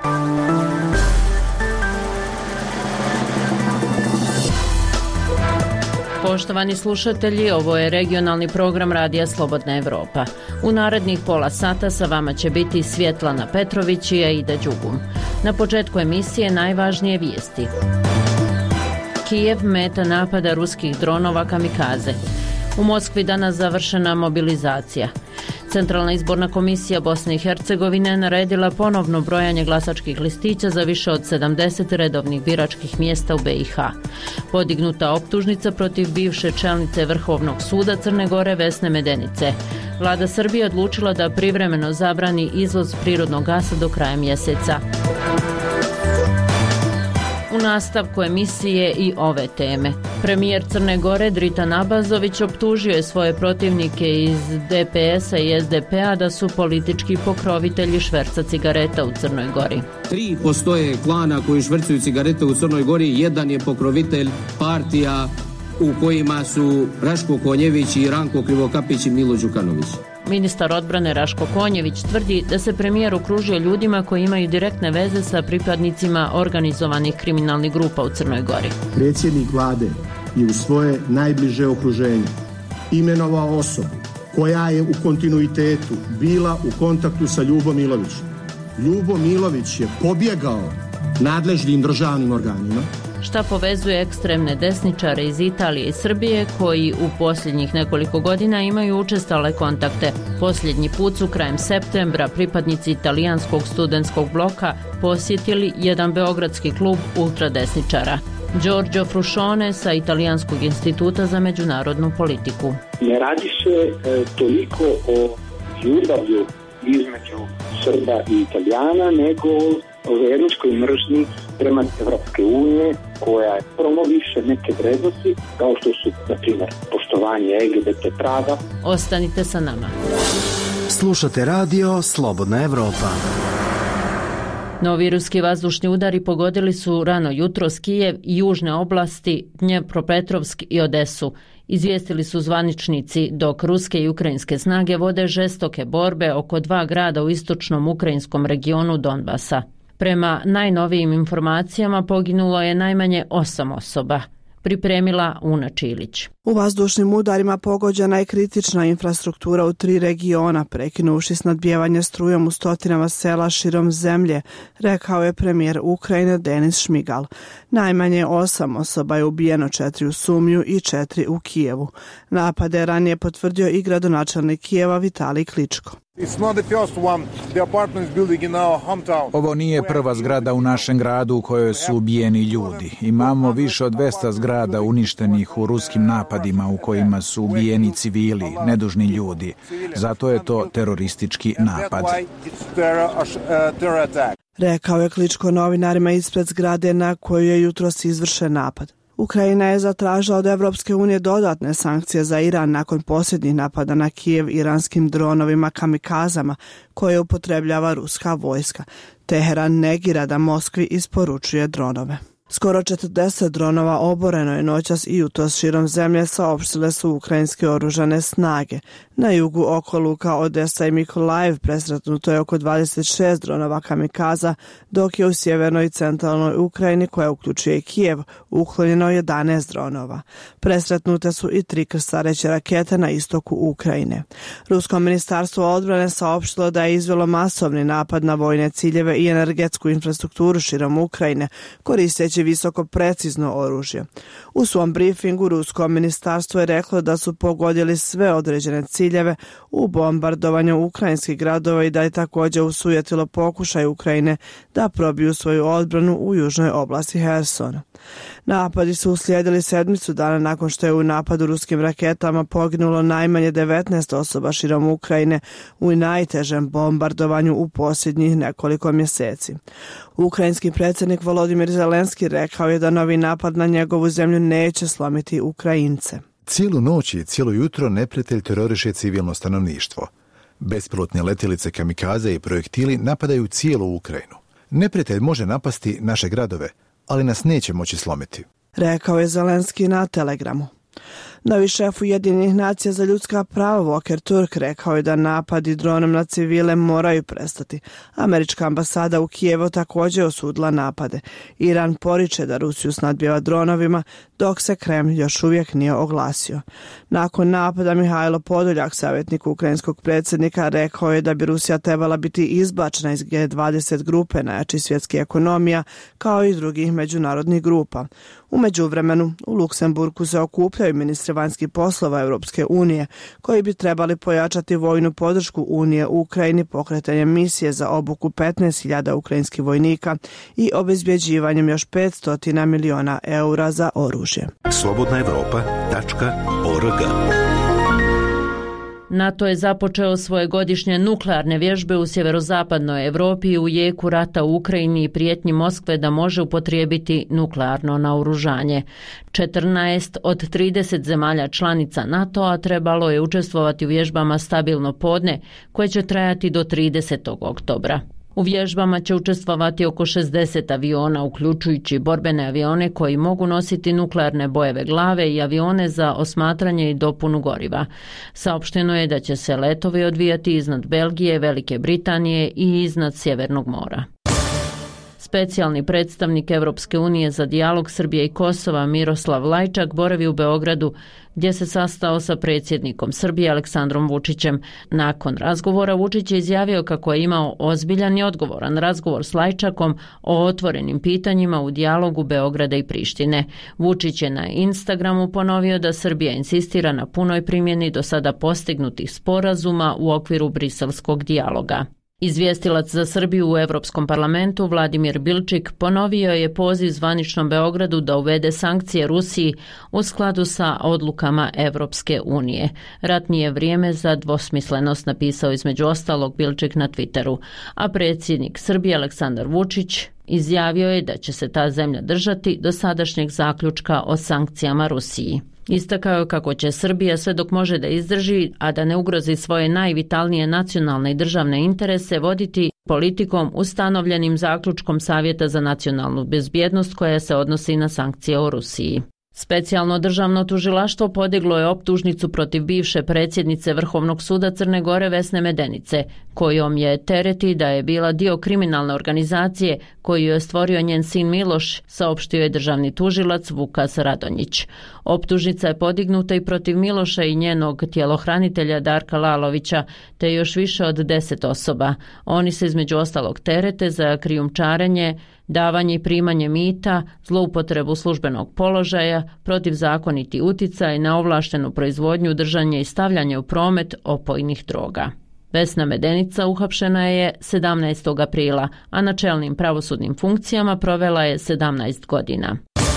Poštovani slušatelji, ovo je regionalni program Radija Slobodna Evropa. U narednih pola sata sa vama će biti Svjetlana Petrović i Aida Đugum. Na početku emisije najvažnije vijesti. Kijev meta napada ruskih dronova kamikaze. U Moskvi danas završena mobilizacija. Centralna izborna komisija Bosne i Hercegovine naredila ponovno brojanje glasačkih listića za više od 70 redovnih biračkih mjesta u BiH. Podignuta optužnica protiv bivše čelnice Vrhovnog suda Crne Gore Vesne Medenice. Vlada Srbije odlučila da privremeno zabrani izvoz prirodnog gasa do kraja mjeseca. U nastavku emisije i ove teme. Premijer Crne Gore Dritan Abazović optužio je svoje protivnike iz DPS-a i SDP-a da su politički pokrovitelji šverca cigareta u Crnoj Gori. 3 postoje klana koji švercuju cigarete u Crnoj Gori, jedan je pokrovitelj partija u kojima su Raško Konjević i Ranko Krivokapić i Milo Đukanović. Ministar odbrane Raško Konjević tvrdi da se premijer okružio ljudima koji imaju direktne veze sa pripadnicima organizovanih kriminalnih grupa u Crnoj Gori. Predsjednik vlade je u svoje najbliže okruženje imenovao osobu koja je u kontinuitetu bila u kontaktu sa Ljubom Milovićem. Ljubo Milović je pobjegao nadležnim državnim organima. Šta povezuje ekstremne desničare iz Italije i Srbije koji u posljednjih nekoliko godina imaju učestale kontakte. Posljednji put su krajem septembra pripadnici italijanskog studentskog bloka posjetili jedan beogradski klub ultradesničara. Giorgio Fruscione sa Italijanskog instituta za međunarodnu politiku. Ne radi se toliko o ljubavlju između Srba i Italijana, nego o verničkoj mržnji prema Evropske unije koja promoviše neke vrednosti kao što su, na primjer, poštovanje LGBT prava. Ostanite sa nama. Slušate radio Slobodna Evropa. Novi ruski vazdušni udari pogodili su rano jutros Kijev i južne oblasti, Dnjepropetrovsk i Odesu. Izvijestili su zvaničnici, dok ruske i ukrajinske snage vode žestoke borbe oko 2 grada u istočnom ukrajinskom regionu Donbasa. Prema najnovijim informacijama poginulo je najmanje 8 osoba. Pripremila Una Čilić. U vazdušnim udarima pogođena je kritična infrastruktura u 3 regiona, prekinuši snadbijevanje strujom u stotinama sela širom zemlje, rekao je premijer Ukrajine Denis Šmigal. Najmanje 8 osoba je ubijeno, 4 u Sumiju i 4 u Kijevu. Napade je ranije potvrdio i gradonačelnik Kijeva Vitalij Kličko. Ovo nije prva zgrada u našem gradu u kojoj su ubijeni ljudi. Imamo više od 200 zgrada uništenih u ruskim napadima u kojima su ubijeni civili, nedužni ljudi. Zato je to teroristički napad. Rekao je Kličko novinarima ispred zgrade na koju je jutros izvršen napad. Ukrajina je zatražila od Evropske unije dodatne sankcije za Iran nakon posljednjih napada na Kijev iranskim dronovima kamikazama koje upotrebljava ruska vojska. Teheran negira da Moskvi isporučuje dronove. Skoro 40 dronova oboreno je noćas i jutros širom zemlje, saopštile su ukrajinske oružane snage. Na jugu oko luka Odesa i Mikolajev presretnuto je oko 26 dronova kamikaza, dok je u sjevernoj i centralnoj Ukrajini, koja uključuje i Kijev, uklonjeno 11 dronova. Presretnute su i 3 krstareće rakete na istoku Ukrajine. Rusko ministarstvo odbrane saopštilo da je izvelo masovni napad na vojne ciljeve i energetsku infrastrukturu širom Ukrajine, koristeći visoko precizno oružje. U svom briefingu rusko ministarstvo je reklo da su pogodili sve određene ciljeve u bombardovanju ukrajinskih gradova i da je također usujetilo pokušaj Ukrajine da probiju svoju odbranu u južnoj oblasti Hersona. Napadi su uslijedili 7 dana nakon što je u napadu ruskim raketama poginulo najmanje 19 osoba širom Ukrajine u najtežem bombardovanju u posljednjih nekoliko mjeseci. Ukrajinski predsjednik Volodimir Zelenski rekao je da novi napad na njegovu zemlju neće slomiti Ukrajince. Cijelu noć i cijelo jutro neprijatelj teroriše civilno stanovništvo. Bespilotne letjelice kamikaze i projektili napadaju cijelu Ukrajinu. Neprijatelj može napasti naše gradove, ali nas neće moći slomiti, rekao je Zelenski na Telegramu. Novi šef Ujedinjenih nacija za ljudska prava Volker Turk rekao je da napadi dronom na civile moraju prestati. Američka ambasada u Kijevu također osudila napade. Iran poriče da Rusiju snadbijeva dronovima, dok se Kremlj još uvijek nije oglasio. Nakon napada Mihajlo Podoljak, savjetnik ukrajinskog predsjednika, rekao je da bi Rusija trebala biti izbačena iz G20 grupe najjačih svjetskih ekonomija, kao i drugih međunarodnih grupa. U međuvremenu, u Luksemburgu se okupljaju ministri vanjskih poslova Europske unije, koji bi trebali pojačati vojnu podršku Unije u Ukrajini pokretanjem misije za obuku 15.000 ukrajinskih vojnika i obezbjeđivanjem još 500 milijuna eura za oružje. slobodnaevropa.org. NATO je započeo svoje godišnje nuklearne vježbe u sjeverozapadnoj Europi u jeku rata u Ukrajini i prijetnji Moskve da može upotrijebiti nuklearno naoružanje. 14 od 30 zemalja članica NATO-a trebalo je učestvovati u vježbama Stabilno podne, koje će trajati do 30. oktobra. U vježbama će učestvovati oko 60 aviona, uključujući borbene avione koji mogu nositi nuklearne bojeve glave i avione za osmatranje i dopunu goriva. Saopšteno je da će se letovi odvijati iznad Belgije, Velike Britanije i iznad Sjevernog mora. Specijalni predstavnik Europske unije za dijalog Srbije i Kosova Miroslav Lajčak boravi u Beogradu, gdje se sastao sa predsjednikom Srbije Aleksandrom Vučićem. Nakon razgovora Vučić je izjavio kako je imao ozbiljan i odgovoran razgovor s Lajčakom o otvorenim pitanjima u dijalogu Beograda i Prištine. Vučić je na Instagramu ponovio da Srbija insistira na punoj primjeni do sada postignutih sporazuma u okviru briselskog dijaloga. Izvjestilac za Srbiju u Europskom parlamentu Vladimir Bilčik ponovio je poziv zvaničnom Beogradu da uvede sankcije Rusiji u skladu sa odlukama Europske unije. Rat nije vrijeme za dvosmislenost, napisao između ostalog Bilčik na Twitteru, a predsjednik Srbije Aleksandar Vučić izjavio je da će se ta zemlja držati do sadašnjeg zaključka o sankcijama Rusiji. Istakao je kako će Srbija sve dok može da izdrži, a da ne ugrozi svoje najvitalnije nacionalne i državne interese, voditi politikom ustanovljenim zaključkom Savjeta za nacionalnu bezbjednost koja se odnosi na sankcije o Rusiji. Specijalno državno tužilaštvo podiglo je optužnicu protiv bivše predsjednice Vrhovnog suda Crne Gore Vesne Medenice, kojom je tereti da je bila dio kriminalne organizacije koju je stvorio njen sin Miloš, saopštio je državni tužilac Vukas Radonjić. Optužnica je podignuta i protiv Miloša i njenog tjelohranitelja Darka Lalovića, te još više od 10 osoba. Oni se između ostalog terete za krijumčarenje, davanje i primanje mita, zloupotrebu službenog položaja, protivzakoniti uticaj, neovlaštenu proizvodnju, držanje i stavljanje u promet opojnih droga. Vesna Medenica uhapšena je 17. aprila, a na čelnim pravosudnim funkcijama provela je 17 godina.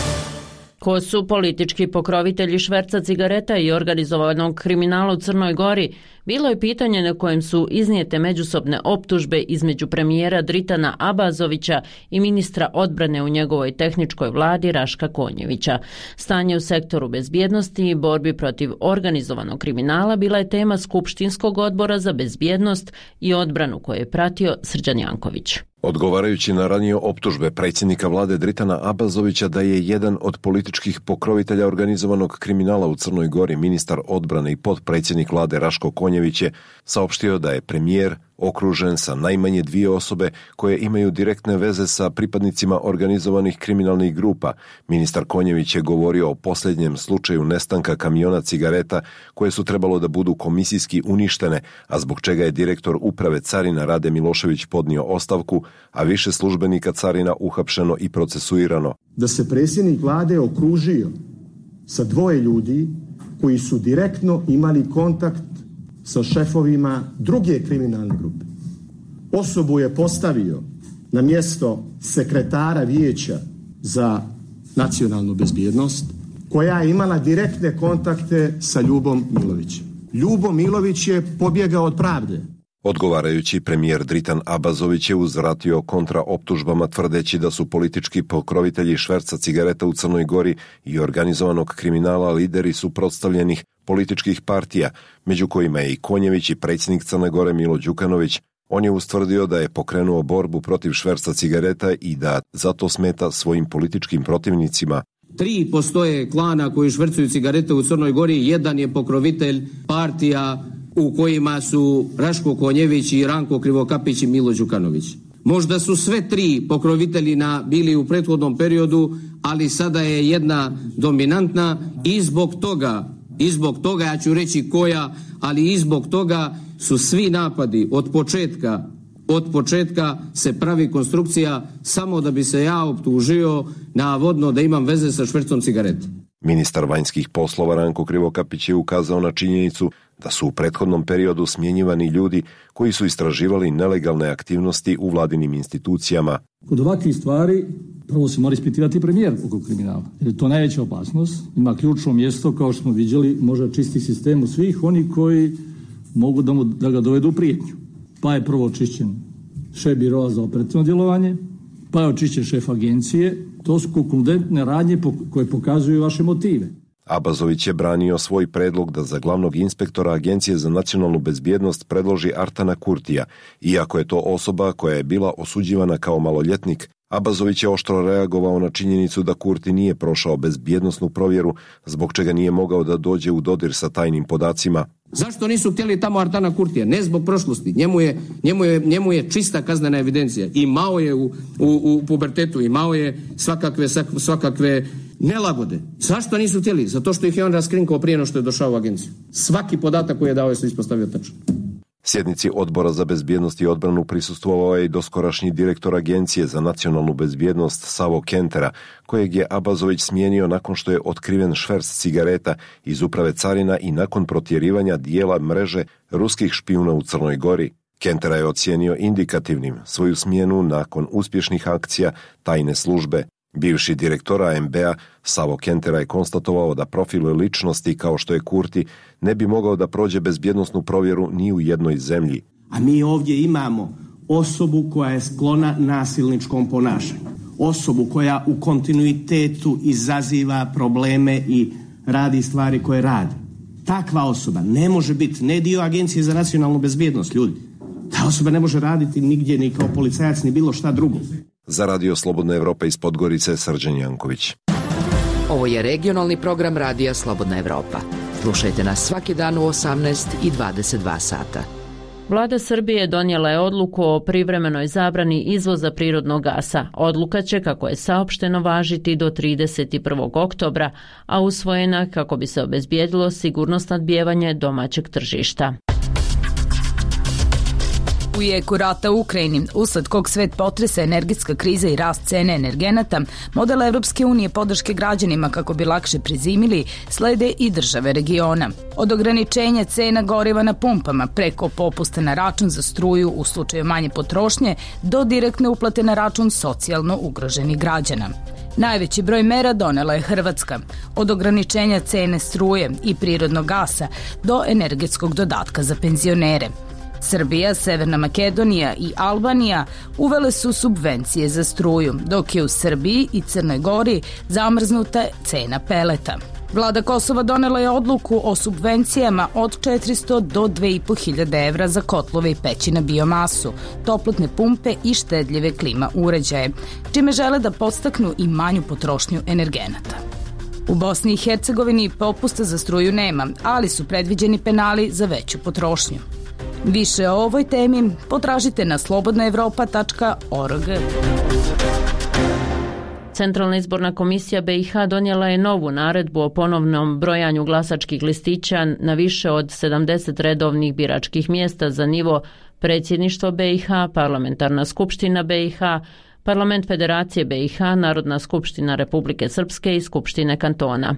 Ko su politički pokrovitelji šverca cigareta i organizovanog kriminala u Crnoj Gori, bilo je pitanje na kojem su iznijete međusobne optužbe između premijera Dritana Abazovića i ministra odbrane u njegovoj tehničkoj vladi Raška Konjevića. Stanje u sektoru bezbjednosti i borbi protiv organizovanog kriminala bila je tema Skupštinskog odbora za bezbjednost i odbranu koje je pratio Srđan Janković. Odgovarajući na ranije optužbe predsjednika vlade Dritana Abazovića da je jedan od političkih pokrovitelja organizovanog kriminala u Crnoj Gori, ministar odbrane i potpredsjednik vlade Raško Konjević je saopštio da je premijer okružen sa najmanje 2 osobe koje imaju direktne veze sa pripadnicima organizovanih kriminalnih grupa. Ministar Konjević je govorio o posljednjem slučaju nestanka kamiona cigareta koje su trebalo da budu komisijski uništene, a zbog čega je direktor uprave carina Rade Milošević podnio ostavku, a više službenika carina uhapšeno i procesuirano. Da se predsjednik vlade okružio sa 2 ljudi koji su direktno imali kontakt sa šefovima druge kriminalne grupe. Osobu je postavio na mjesto sekretara vijeća za nacionalnu bezbjednost, koja je imala direktne kontakte sa Ljubom Milovićem. Ljubo Milović je pobjegao od pravde. Odgovarajući, premijer Dritan Abazović je uzvratio kontra optužbama tvrdeći da su politički pokrovitelji šverca cigareta u Crnoj Gori i organizovanog kriminala lideri suprotstavljenih političkih partija, među kojima je i Konjević i predsjednik Crne Gore Milo Đukanović. On je ustvrdio da je pokrenuo borbu protiv šverca cigareta i da zato smeta svojim političkim protivnicima. Odgovarajući, premijer Dritan Abazović je uzvratio kontra optužbama tvrdeći da su politički pokrovitelji šverca cigareta u Crnoj Gori i organizovanog kriminala lideri suprotstavljenih političkih partija, među kojima je i Konjević i predsjednik Crne Gore Milo Đukanović. On je ustvrdio da je pokrenuo borbu protiv šverca cigareta i da zato smeta svojim političkim protivnicima. 3 postoje klana koji švercuju cigarete u Crnoj Gori, jedan je pokrovitelj partija u kojima su Raško Konjević i Ranko Krivokapić i Milo Đukanović. Možda su sve 3 pokrovitelji bili u prethodnom periodu, ali sada je jedna dominantna i zbog toga, ja ću reći koja, ali i zbog toga su svi napadi od početka se pravi konstrukcija samo da bi se ja optužio navodno da imam veze sa švercom cigarete. Ministar vanjskih poslova Ranko Krivokapić je ukazao na činjenicu da su u prethodnom periodu smjenjivani ljudi koji su istraživali nelegalne aktivnosti u vladinim institucijama. Kod ovakvih stvari prvo se mora ispitivati premijer oko kriminala, jer je to najveća opasnost. Ima ključno mjesto, kao što smo vidjeli, može čisti sistemu svih oni koji mogu da ga dovedu u prijetnju. Pa je prvo očišćen šef biroa za operativno djelovanje, pa je očišćen šef agencije. To su konkludentne radnje koje pokazuju vaše motive. Abazović je branio svoj predlog da za glavnog inspektora Agencije za nacionalnu bezbjednost predloži Artana Kurtija, iako je to osoba koja je bila osuđivana kao maloljetnik. Abazović je oštro reagovao na činjenicu da Kurti nije prošao bezbjednosnu provjeru, zbog čega nije mogao da dođe u dodir sa tajnim podacima. Zašto nisu htjeli tamo Artana Kurtija? Ne zbog prošlosti. Njemu je čista kaznena evidencija. Imao je u pubertetu, imao je svakakve nelagode. Zašto nisu htjeli? Zato što ih je on raskrinkao prije no što je došao u agenciju. Svaki podatak koji je dao je se ispostavio tačno. Sjednici Odbora za bezbjednost i odbranu prisustvovao je i doskorašnji direktor Agencije za nacionalnu bezbjednost Savo Kentera, kojeg je Abazović smijenio nakon što je otkriven šverc cigareta iz uprave carina i nakon protjerivanja dijela mreže ruskih špijuna u Crnoj Gori. Kentera je ocijenio indikativnim svoju smjenu nakon uspješnih akcija tajne službe. Bivši direktor ANB-a Savo Kentera je konstatovao da profil ličnosti kao što je Kurti ne bi mogao da prođe bezbjednosnu provjeru ni u jednoj zemlji. A mi ovdje imamo osobu koja je sklona nasilničkom ponašanju. Osobu koja u kontinuitetu izaziva probleme i radi stvari koje radi. Takva osoba ne može biti ne dio Agencije za nacionalnu bezbjednost, ljudi. Ta osoba ne može raditi nigdje ni kao policajac ni bilo šta drugo. Za Radio Slobodna Evropa iz Podgorice, Srđan Janković. Ovo je regionalni program Radija Slobodna Evropa. Slušajte nas svaki dan u 18 i 22 sata. Vlada Srbije donijela je odluku o privremenoj zabrani izvoza prirodnog gasa. Odluka će, kako je saopšteno, važiti do 31. oktobra, a usvojena kako bi se obezbijedilo sigurno snabdijevanje domaćeg tržišta. U jeku rata u Ukrajini, usled kog svet potresa energetska kriza i rast cene energenata, model Evropske unije podrške građanima kako bi lakše prezimili, slede i države regiona. Od ograničenja cena goriva na pumpama preko popusta na račun za struju u slučaju manje potrošnje do direktne uplate na račun socijalno ugroženih građana. Najveći broj mera donela je Hrvatska, od ograničenja cene struje i prirodnog gasa do energetskog dodatka za penzionere. Srbija, Severna Makedonija i Albanija uvele su subvencije za struju, dok je u Srbiji i Crnoj Gori zamrznuta cena peleta. Vlada Kosova donela je odluku o subvencijama od 400 do 2.500 evra za kotlove i peći na biomasu, toplotne pumpe i štedljive klima uređaje, čime žele da podstaknu i manju potrošnju energenata. U Bosni i Hercegovini popusta za struju nema, ali su predviđeni penali za veću potrošnju. Više o ovoj temi potražite na slobodnaevropa.org. Centralna izborna komisija BiH donijela je novu naredbu o ponovnom brojanju glasačkih listića na više od 70 redovnih biračkih mjesta za nivo predsjedništva BiH, parlamentarna skupština BiH, parlament Federacije BiH, Narodna skupština Republike Srpske i skupštine kantona.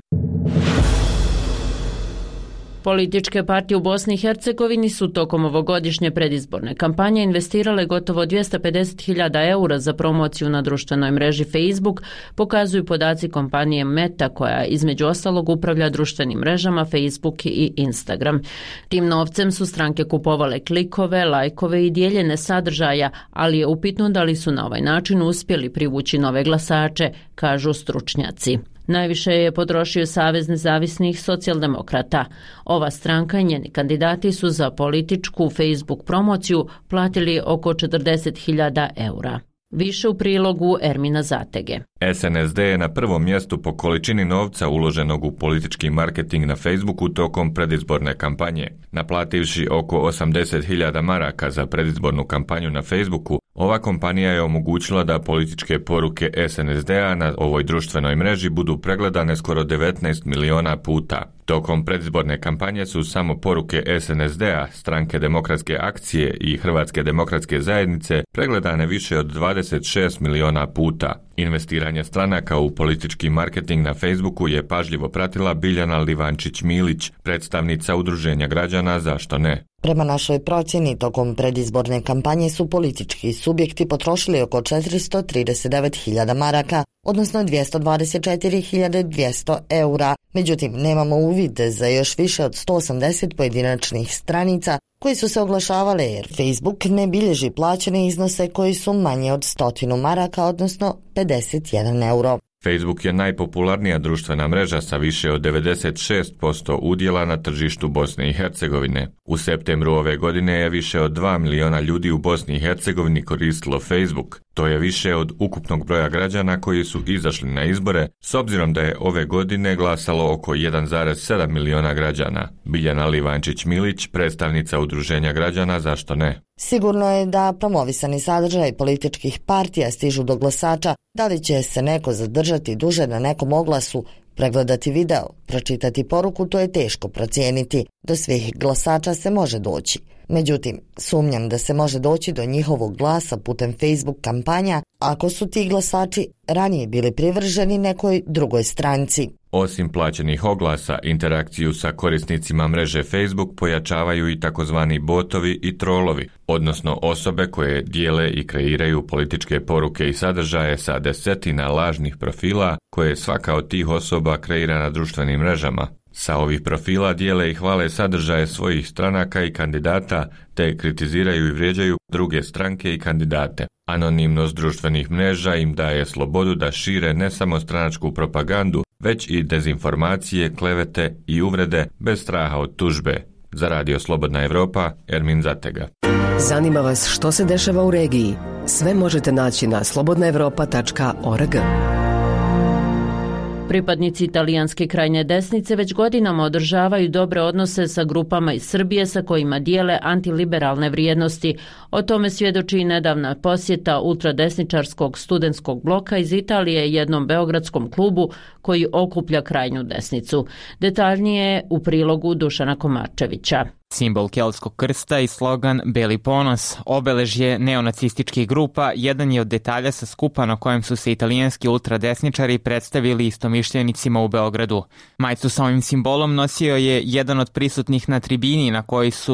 Političke partije u Bosni i Hercegovini su tokom ovogodišnje predizborne kampanje investirale gotovo 250.000 eura za promociju na društvenoj mreži Facebook, pokazuju podaci kompanije Meta, koja između ostalog upravlja društvenim mrežama Facebook i Instagram. Tim novcem su stranke kupovale klikove, lajkove i dijeljene sadržaja, ali je upitno da li su na ovaj način uspjeli privući nove glasače, kažu stručnjaci. Najviše je potrošio Savez nezavisnih socijaldemokrata. Ova stranka i njeni kandidati su za političku Facebook promociju platili oko 40.000 eura. Više u prilogu Ermina Zatege. SNSD je na prvom mjestu po količini novca uloženog u politički marketing na Facebooku tokom predizborne kampanje. Naplativši oko 80.000 maraka za predizbornu kampanju na Facebooku, ova kompanija je omogućila da političke poruke SNSD-a na ovoj društvenoj mreži budu pregledane skoro 19 miliona puta. Tokom predizborne kampanje su samo poruke SNSD-a, Stranke demokratske akcije i Hrvatske demokratske zajednice pregledane više od 26 miliona puta. Investiranje stranaka u politički marketing na Facebooku je pažljivo pratila Biljana Livančić-Milić, predstavnica Udruženja građana Zašto ne? Prema našoj procjeni, tokom predizborne kampanje su politički subjekti potrošili oko 439.000 maraka, odnosno 224.200 eura. Međutim, nemamo uvid za još više od 180 pojedinačnih stranica koji su se oglašavale jer Facebook ne bilježi plaćene iznose koji su manje od 100 maraka, odnosno 51 euro. Facebook je najpopularnija društvena mreža sa više od 96% udjela na tržištu Bosne i Hercegovine. U septembru ove godine je više od 2 miliona ljudi u Bosni i Hercegovini koristilo Facebook. To je više od ukupnog broja građana koji su izašli na izbore, s obzirom da je ove godine glasalo oko 1,7 miliona građana. Biljana Livančić-Milić, predstavnica Udruženja građana Zašto ne? Sigurno je da promovisani sadržaj političkih partija stižu do glasača, da li će se neko zadržati duže na nekom oglasu, pregledati video, pročitati poruku, to je teško procijeniti. Do svih glasača se može doći. Međutim, sumnjam da se može doći do njihovog glasa putem Facebook kampanja ako su ti glasači ranije bili privrženi nekoj drugoj stranci. Osim plaćenih oglasa, interakciju sa korisnicima mreže Facebook pojačavaju i takozvani botovi i trolovi, odnosno osobe koje dijele i kreiraju političke poruke i sadržaje sa desetina lažnih profila koje svaka od tih osoba kreira na društvenim mrežama. Sa ovih profila dijele i hvale sadržaje svojih stranaka i kandidata, te kritiziraju i vrijeđaju druge stranke i kandidate. Anonimnost društvenih mreža im daje slobodu da šire ne samo stranačku propagandu, već i dezinformacije, klevete i uvrede bez straha od tužbe. Za Radio Slobodna Evropa, Ermin Zatega. Zanima vas što se dešava u regiji? Sve možete naći na slobodnaevropa.org. Pripadnici italijanske krajnje desnice već godinama održavaju dobre odnose sa grupama iz Srbije sa kojima dijele antiliberalne vrijednosti. O tome svjedoči i nedavna posjeta ultradesničarskog studentskog bloka iz Italije jednom beogradskom klubu koji okuplja krajnju desnicu. Detaljnije u prilogu Dušana Komarčevića. Simbol keltskog krsta i slogan Beli ponos, obeležje neonacističkih grupa, jedan je od detalja sa skupa na kojem su se italijanski ultradesničari predstavili istomišljenicima u Beogradu. Majicu sa ovim simbolom nosio je jedan od prisutnih na tribini na kojoj su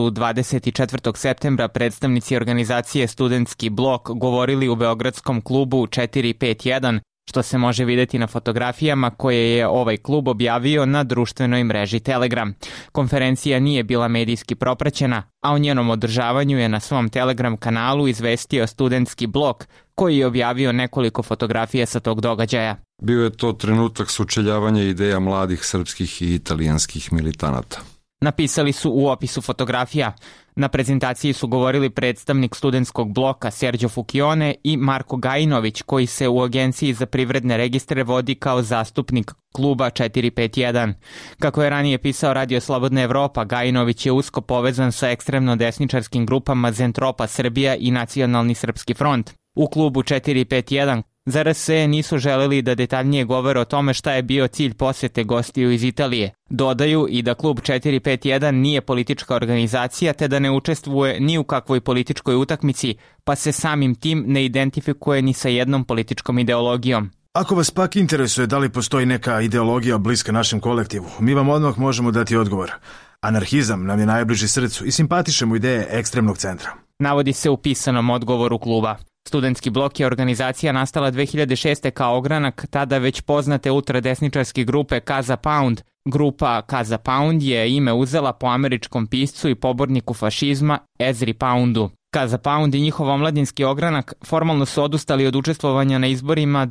24. septembra predstavnici organizacije Studentski blok govorili u beogradskom klubu 451, što se može vidjeti na fotografijama koje je ovaj klub objavio na društvenoj mreži Telegram. Konferencija nije bila medijski propraćena, a o njenom održavanju je na svom Telegram kanalu izvestio Studentski blok, koji je objavio nekoliko fotografija sa tog događaja. Bio je to trenutak sučeljavanja ideja mladih srpskih i italijanskih militanata. Napisali su u opisu fotografija. Na prezentaciji su govorili predstavnik studentskog bloka Sergio Fukione i Marko Gajinović, koji se u Agenciji za privredne registre vodi kao zastupnik kluba 451. Kako je ranije pisao Radio Slobodna Evropa, Gajinović je usko povezan sa ekstremno desničarskim grupama Zentropa Srbija i Nacionalni srpski front. U klubu 451 za RSE nisu želeli da detaljnije govore o tome šta je bio cilj posjete gostiju iz Italije. Dodaju i da klub 451 nije politička organizacija te da ne učestvuje ni u kakvoj političkoj utakmici, pa se samim tim ne identifikuje ni sa jednom političkom ideologijom. Ako vas pak interesuje da li postoji neka ideologija bliska našem kolektivu, mi vam odmah možemo dati odgovor. Anarhizam nam je najbliži srcu i simpatišemo ideje ekstremnog centra. Navodi se u pisanom odgovoru kluba. Studentski blok je organizacija nastala 2006. kao ogranak tada već poznate ultradesničarske grupe Casa Pound. Grupa Casa Pound je ime uzela po američkom piscu i poborniku fašizma Ezri Poundu. Casa Pound i njihov omladinski ogranak formalno su odustali od učestvovanja na izborima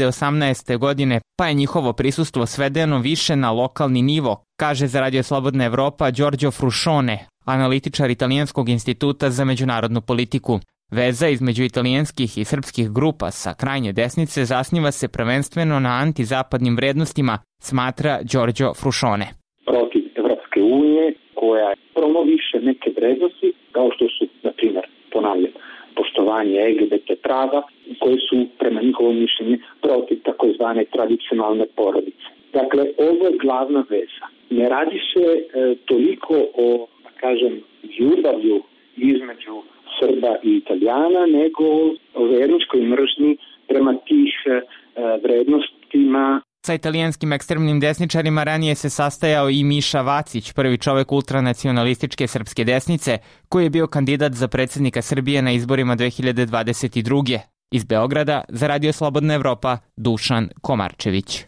2018. godine, pa je njihovo prisustvo svedeno više na lokalni nivo, kaže za Radio Slobodna Evropa Giorgio Fruscione, analitičar Italijanskog instituta za međunarodnu politiku. Veza između italijanskih i srpskih grupa sa krajnje desnice zasniva se prvenstveno na antizapadnim vrednostima, smatra Giorgio Fruscione. Protiv Evropske unije koja promoviše neke vrednosti kao što su, na primjer, ponavljam, poštovanje LGBT prava koje su prema njihovom mišljenju protiv takozvane tradicionalne porodice. Dakle, ovo je glavna veza. Ne radi se toliko o, da kažem, ljubavlju između Srba i Italijana, nego o verničkoj mržnji prema tih vrednostima. Sa italijanskim ekstremnim desničarima ranije se sastajao i Miša Vacić, prvi čovek ultranacionalističke srpske desnice, koji je bio kandidat za predsjednika Srbije na izborima 2022. Iz Beograda za Radio Slobodna Evropa, Dušan Komarčević.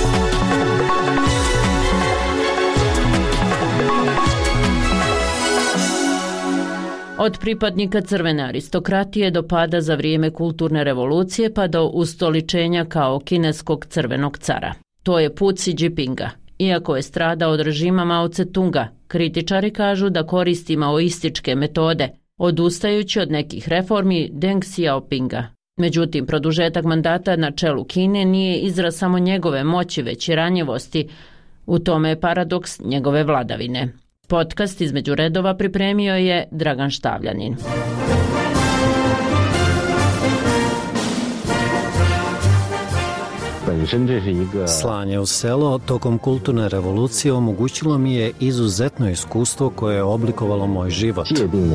Od pripadnika crvene aristokratije do pada za vrijeme kulturne revolucije pa do ustoličenja kao kineskog crvenog cara. To je put Xi Jinpinga. Iako je stradao od režima Mao Tse-tunga, kritičari kažu da koristi maoističke metode, odustajući od nekih reformi Deng Xiaopinga. Međutim, produžetak mandata na čelu Kine nije izraz samo njegove moći, već i ranjivosti. U tome je paradoks njegove vladavine. Podcast između redova pripremio je Dragan Štavljanin. Slanje u selo tokom kulturne revolucije omogućilo mi je izuzetno iskustvo koje je oblikovalo moj život.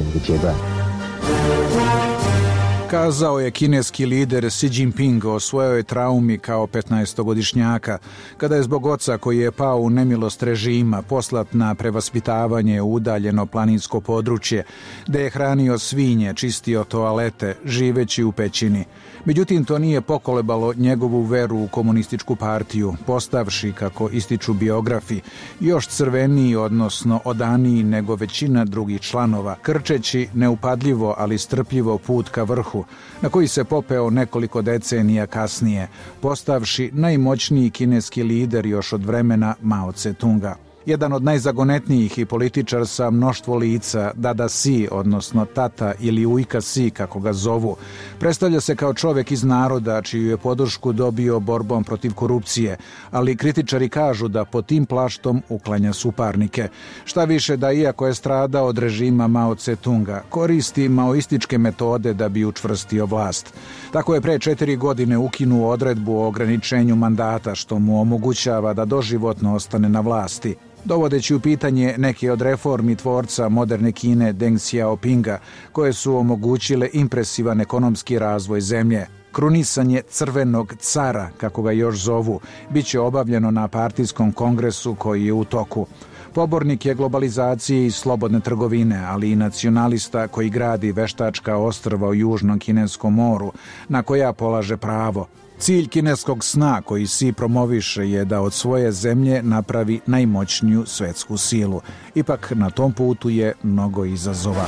Kazao je kineski lider Xi Jinping o svojoj traumi kao 15-godišnjaka, kada je zbog oca koji je pao u nemilost režima poslat na prevaspitavanje u udaljeno planinsko područje, gde je hranio svinje, čistio toalete, živeći u pećini. Međutim, to nije pokolebalo njegovu veru u komunističku partiju, postavši, kako ističu biografi, još crveniji, odnosno odaniji nego većina drugih članova, krčeći neupadljivo, ali strpljivo put ka vrhu, na koji se popeo nekoliko decenija kasnije, postavši najmoćniji kineski lider još od vremena Mao Tse-tunga. Jedan od najzagonetnijih i političar sa mnoštvo lica, Dada Xi, odnosno Tata ili Ujka Xi, kako ga zovu, predstavlja se kao čovjek iz naroda čiju je podršku dobio borbom protiv korupcije, ali kritičari kažu da pod tim plaštom uklanja suparnike. Šta više da, iako je stradao od režima Mao Tse-tunga, koristi maoističke metode da bi učvrstio vlast. Tako je pre 4 godine ukinuo odredbu o ograničenju mandata, što mu omogućava da doživotno ostane na vlasti, dovodeći u pitanje neke od reformi tvorca moderne Kine Deng Xiaopinga, koje su omogućile impresivan ekonomski razvoj zemlje. Krunisanje crvenog cara, kako ga još zovu, bit će obavljeno na partijskom kongresu koji je u toku. Pobornik je globalizacije i slobodne trgovine, ali i nacionalista koji gradi veštačka ostrva u Južnom Kineskom moru, na koja polaže pravo. Cilj kineskog sna koji Xi promoviše je da od svoje zemlje napravi najmoćniju svetsku silu. Ipak na tom putu je mnogo izazova.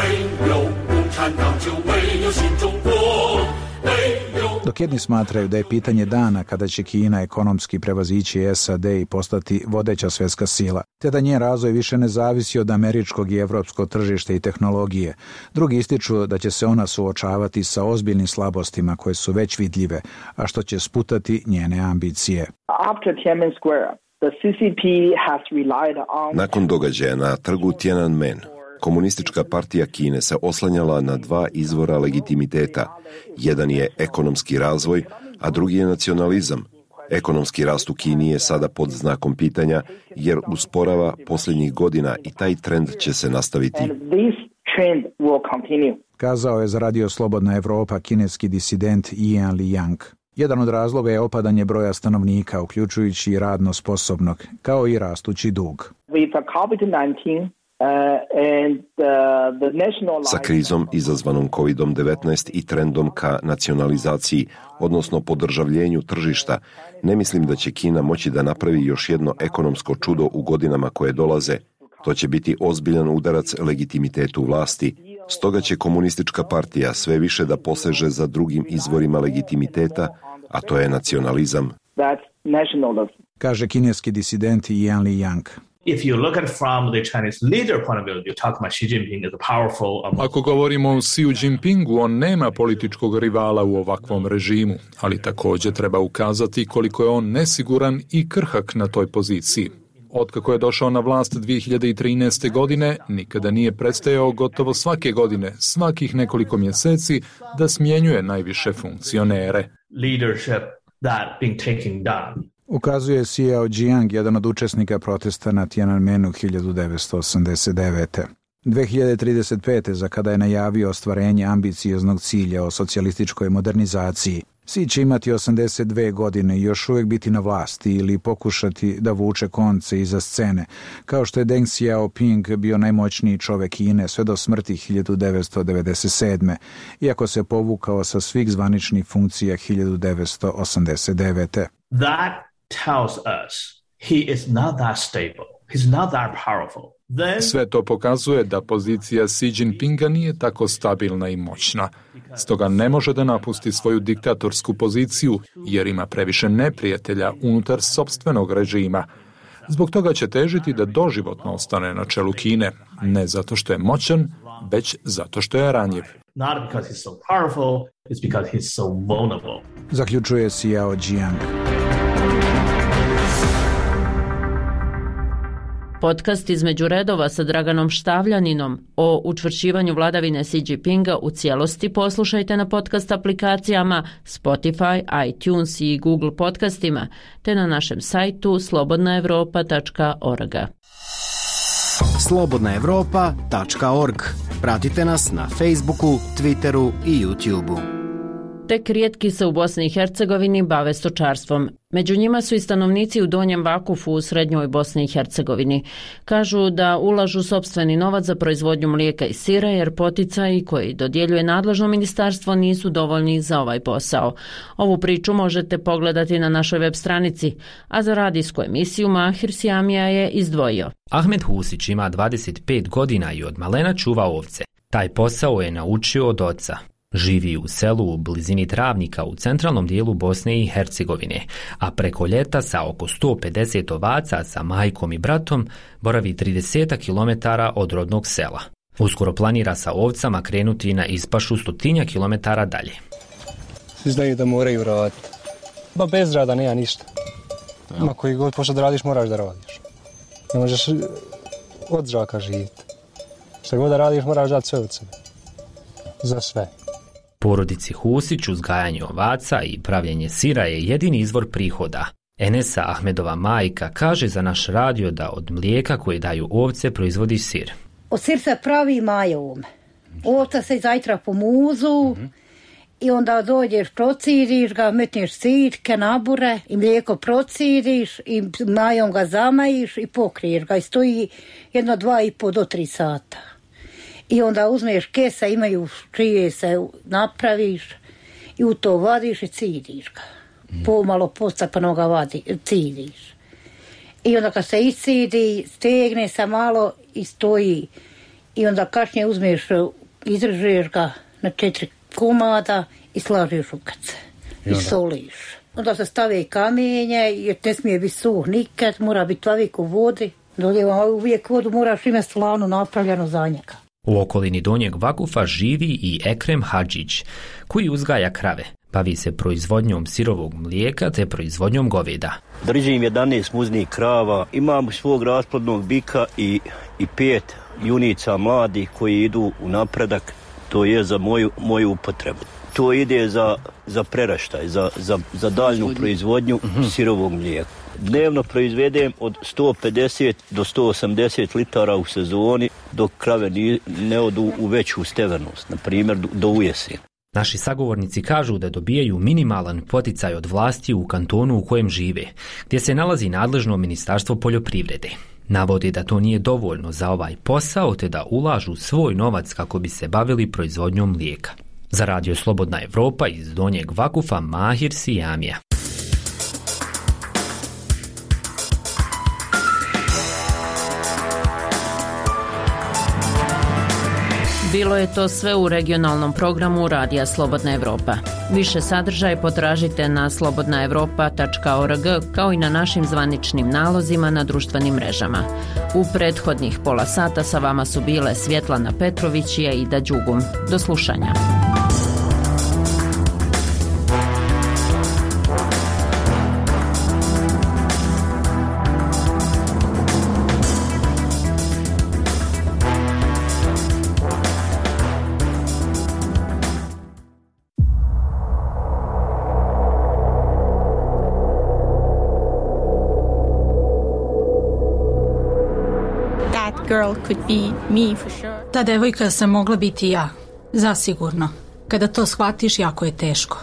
Dok jedni smatraju da je pitanje dana kada će Kina ekonomski prevazići SAD i postati vodeća svjetska sila, te da njen razvoj više ne zavisi od američkog i evropskog tržišta i tehnologije, drugi ističu da će se ona suočavati sa ozbiljnim slabostima koje su već vidljive, a što će sputati njene ambicije. Nakon događaja na trgu Tiananmen, Komunistička partija Kine se oslanjala na 2 izvora legitimiteta. Jedan je ekonomski razvoj, a drugi je nacionalizam. Ekonomski rast u Kini je sada pod znakom pitanja jer usporava posljednjih godina i taj trend će se nastaviti. Kazao je za Radio Slobodna Evropa kineski disident Yan Liang. Jedan od razloga je opadanje broja stanovnika, uključujući i radno sposobnog, kao i rastući dug. Sa krizom izazvanom COVID-19 i trendom ka nacionalizaciji, odnosno podržavljenju tržišta, ne mislim da će Kina moći da napravi još jedno ekonomsko čudo u godinama koje dolaze. To će biti ozbiljan udarac legitimitetu vlasti. Stoga će Komunistička partija sve više da poseže za drugim izvorima legitimiteta, a to je nacionalizam. Kaže kineski disident Yan Liang. Ako govorimo o Xi Jinpingu, on nema političkog rivala u ovakvom režimu, ali također treba ukazati koliko je on nesiguran i krhak na toj poziciji. Otkako je došao na vlast 2013. godine, nikada nije prestajao gotovo svake godine, svakih nekoliko mjeseci, da smjenjuje najviše funkcionere. Ukazuje Xiao Jiang, jedan od učesnika protesta na Tiananmenu 1989. 2035. za kada je najavio ostvarenje ambicioznog cilja o socijalističkoj modernizaciji. Xi će imati 82 godine i još uvijek biti na vlasti ili pokušati da vuče konce iza scene, kao što je Deng Xiaoping bio najmoćniji čovjek Kine sve do smrti 1997. iako se povukao sa svih zvaničnih funkcija 1989. That tells us he is not that stable. He's not that powerful. Sve to pokazuje da pozicija Xi Jinpinga nije tako stabilna i moćna. Stoga ne može da napusti svoju diktatorsku poziciju jer ima previše neprijatelja unutar sopstvenog režima. Zbog toga će težiti da doživotno ostane na čelu Kine, ne zato što je moćan, već zato što je ranjiv. Not because he's so powerful, it's because he's so vulnerable. Zaključuje Xiao Jiang. Podcast između redova sa Draganom Štavljaninom o učvršćivanju vladavine Xi Jinpinga u cijelosti poslušajte na podcast aplikacijama Spotify, iTunes i Google podcastima, te na našem sajtu slobodnaevropa.org. slobodnaevropa.org. Pratite nas na Facebooku, Twitteru i YouTubeu. Tek rijetki se u Bosni i Hercegovini bave stočarstvom. Među njima su i stanovnici u Donjem Vakufu u srednjoj Bosni i Hercegovini. Kažu da ulažu sopstveni novac za proizvodnju mlijeka i sira jer poticaji koji dodjeljuje nadležno ministarstvo nisu dovoljni za ovaj posao. Ovu priču možete pogledati na našoj web stranici, a za radijsku emisiju Mahir Siamija je izdvojio. Ahmed Husić ima 25 godina i od malena čuva ovce. Taj posao je naučio od oca. Živi u selu u blizini Travnika u centralnom dijelu Bosne i Hercegovine, a preko ljeta sa oko 150 ovaca sa majkom i bratom boravi 30 km od rodnog sela. Uskoro planira sa ovcama krenuti na ispašu 100 km dalje. Svi znaju da moraju raditi. Ba bez rada nema ništa. Ma koji god pošto da radiš, moraš da radiš. Ne možeš od žaka živjeti. Što god da radiš, moraš dati sve od sebe. Za sve. Porodici Husić uzgajanje ovaca i pravljenje sira je jedini izvor prihoda. Enesa, Ahmedova majka, kaže za naš radio da od mlijeka koje daju ovce proizvodi sir. Od sir se pravi majom. Ovca se zajtra po muzu i onda dođeš, prociriš ga, metneš sirke, nabure i mlijeko prociriš i majom ga zamajiš i pokriješ ga i stoji 2,5 do 3 sata. I onda uzmeš kesa, imaju čije se napraviš i u to vadiš i ciriš ga. Pomalo postepeno ga ciriš. I onda kad se iscidi, stegne se malo i stoji. I onda kasnije uzmeš, izrežeš ga na 4 komada i slažeš u kace. I soliš. Onda se stave kamenje, jer ne smije biti suh nikad, mora biti uvijek u vodi. Uvijek vodu moraš imati slavno napravljeno za njega. U okolini Donjeg Vakufa živi i Ekrem Hadžić, koji uzgaja krave. Bavi se proizvodnjom sirovog mlijeka te proizvodnjom goveda. Držim 11 muznih krava, imam svog rasplodnog bika i 5 junica mladih koji idu u napredak, to je za moju upotrebu. To ide za preraštaj, za daljnju proizvodnju sirovog mlijeka. Dnevno proizvedem od 150 do 180 litara u sezoni, dok krave ne odu u veću stevenost, na primjer do ujesen. Naši sagovornici kažu da dobijaju minimalan poticaj od vlasti u kantonu u kojem žive, gdje se nalazi nadležno ministarstvo poljoprivrede. Navode da to nije dovoljno za ovaj posao, te da ulažu svoj novac kako bi se bavili proizvodnjom mlijeka. Za radio Slobodna Evropa iz Donjeg Vakufa, Mahir Siamija. Bilo je to sve u regionalnom programu Radija Slobodna Evropa. Više sadržaja potražite na slobodnaevropa.org kao i na našim zvaničnim nalozima na društvenim mrežama. U prethodnih pola sata sa vama su bile Svjetlana Petrović i Aida Đugum. Do slušanja. Ta devojka sam mogla biti ja, zasigurno. Kada to shvatiš, jako je teško.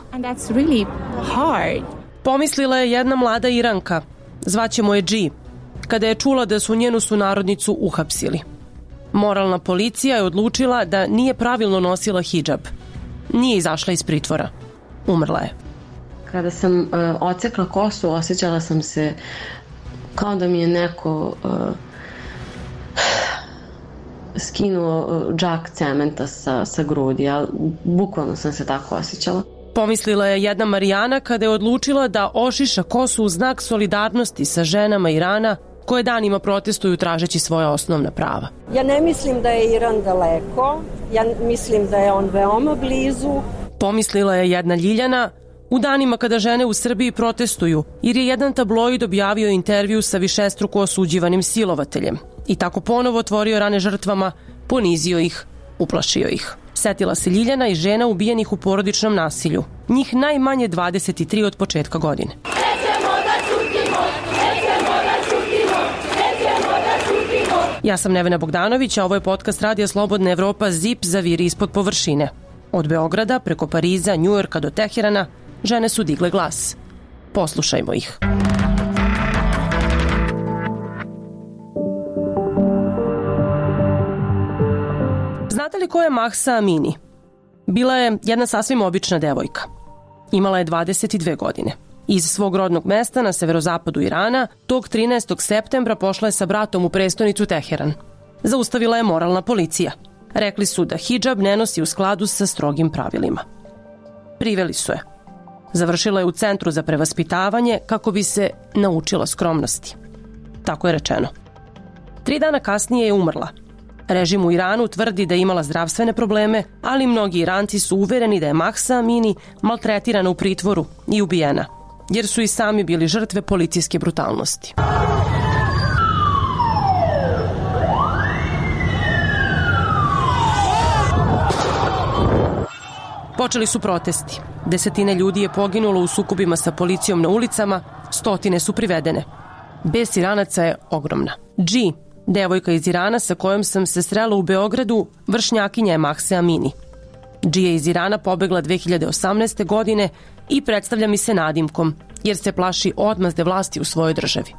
Pomislila je jedna mlada Iranka, zvaćemo je G, kada je čula da su njenu sunarodnicu uhapsili. Moralna policija je odlučila da nije pravilno nosila hidžab. Nije izašla iz pritvora. Umrla je. Kada sam odsekla kosu, osjećala sam se kao da mi je neko skinuo džak cementa sa grudi, ali bukvalno sam se tako osjećala. Pomislila je jedna Marijana kada je odlučila da ošiša kosu u znak solidarnosti sa ženama Irana koje danima protestuju tražeći svoja osnovna prava. Ja ne mislim da je Iran daleko, ja mislim da je on veoma blizu. Pomislila je jedna Ljiljana u danima kada žene u Srbiji protestuju, jer je jedan tabloid objavio intervju sa višestruko osuđivanim silovateljem i tako ponovo otvorio rane žrtvama, ponizio ih, uplašio ih. Setila se Ljiljana i žena ubijenih u porodičnom nasilju. Njih najmanje 23 od početka godine. Ja sam Nevena Bogdanović, a ovo je podcast Radija Slobodna Evropa Zip zaviri ispod površine. Od Beograda, preko Pariza, Njujorka do Teherana, žene su digle glas. Poslušajmo ih. Znate li ko je Mahsa Amini? Bila je jedna sasvim obična devojka. Imala je 22 godine. Iz svog rodnog mesta na severozapadu Irana, tog 13. septembra pošla je sa bratom u prestonicu Teheran. Zaustavila je moralna policija. Rekli su da hidžab ne nosi u skladu sa strogim pravilima. Priveli su je. Završila je u centru za prevaspitavanje kako bi se naučila skromnosti. Tako je rečeno. 3 dana kasnije je umrla. Režim u Iranu tvrdi da je imala zdravstvene probleme, ali mnogi Iranci su uvereni da je Mahsa Amini maltretirana u pritvoru i ubijena, jer su i sami bili žrtve policijske brutalnosti. Počeli su protesti. 10 ljudi je poginulo u sukobima sa policijom na ulicama, 100 su privedene. Bes Iranaca je ogromna. G, devojka iz Irana sa kojom sam se srela u Beogradu, vršnjakinja je Mahse Amini. G je iz Irana pobegla 2018. godine i predstavlja mi se nadimkom, jer se plaši odmazde vlasti u svojoj državi.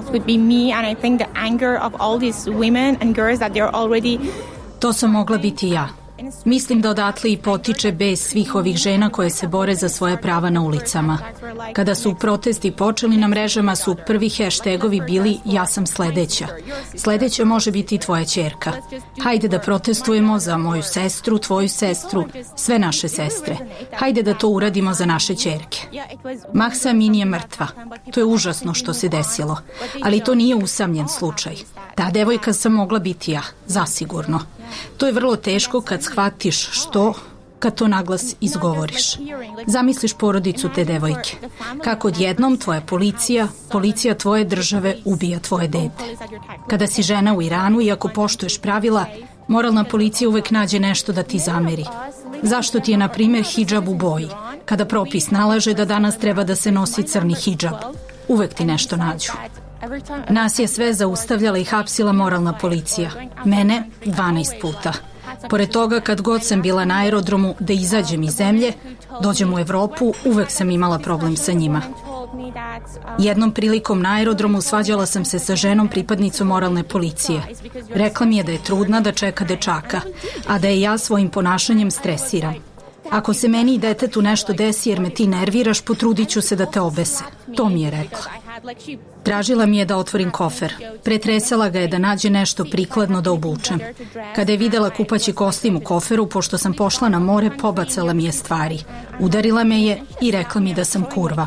To sam mogla biti ja. Mislim da odatle i potiče bes svih ovih žena koje se bore za svoje prava na ulicama. Kada su protesti počeli na mrežama su prvi hashtagovi bili ja sam sledeća. Sledeća može biti i tvoja ćerka. Hajde da protestujemo za moju sestru, tvoju sestru, sve naše sestre. Hajde da to uradimo za naše ćerke. Mahsa Amini je mrtva. To je užasno što se desilo. Ali to nije usamljen slučaj. Ta devojka sam mogla biti ja, zasigurno. To je vrlo teško kad shvatiš što, kad to naglas izgovoriš. Zamisliš porodicu te devojke. Kako odjednom tvoja policija tvoje države ubija tvoje dete. Kada si žena u Iranu i ako poštuješ pravila, moralna policija uvek nađe nešto da ti zameri. Zašto ti je, na primjer, hidžab u boji? Kada propis nalaže da danas treba da se nosi crni hidžab, uvek ti nešto nađu. Nas je sve zaustavljala i hapsila moralna policija. Mene 12 puta. Pored toga, kad god sam bila na aerodromu da izađem iz zemlje, dođem u Evropu, uvek sam imala problem sa njima. Jednom prilikom na aerodromu svađala sam se sa ženom pripadnicom moralne policije. Rekla mi je da je trudna, da čeka dečaka, a da je ja svojim ponašanjem stresiram. Ako se meni i detetu nešto desi jer me ti nerviraš, potrudit ću se da te obese. To mi je rekla. Tražila mi je da otvorim kofer. Pretresala ga je da nađe nešto prikladno da obučem. Kada je videla kupaći kostim u koferu, pošto sam pošla na more, pobacala mi je stvari. Udarila me je i rekla mi da sam kurva.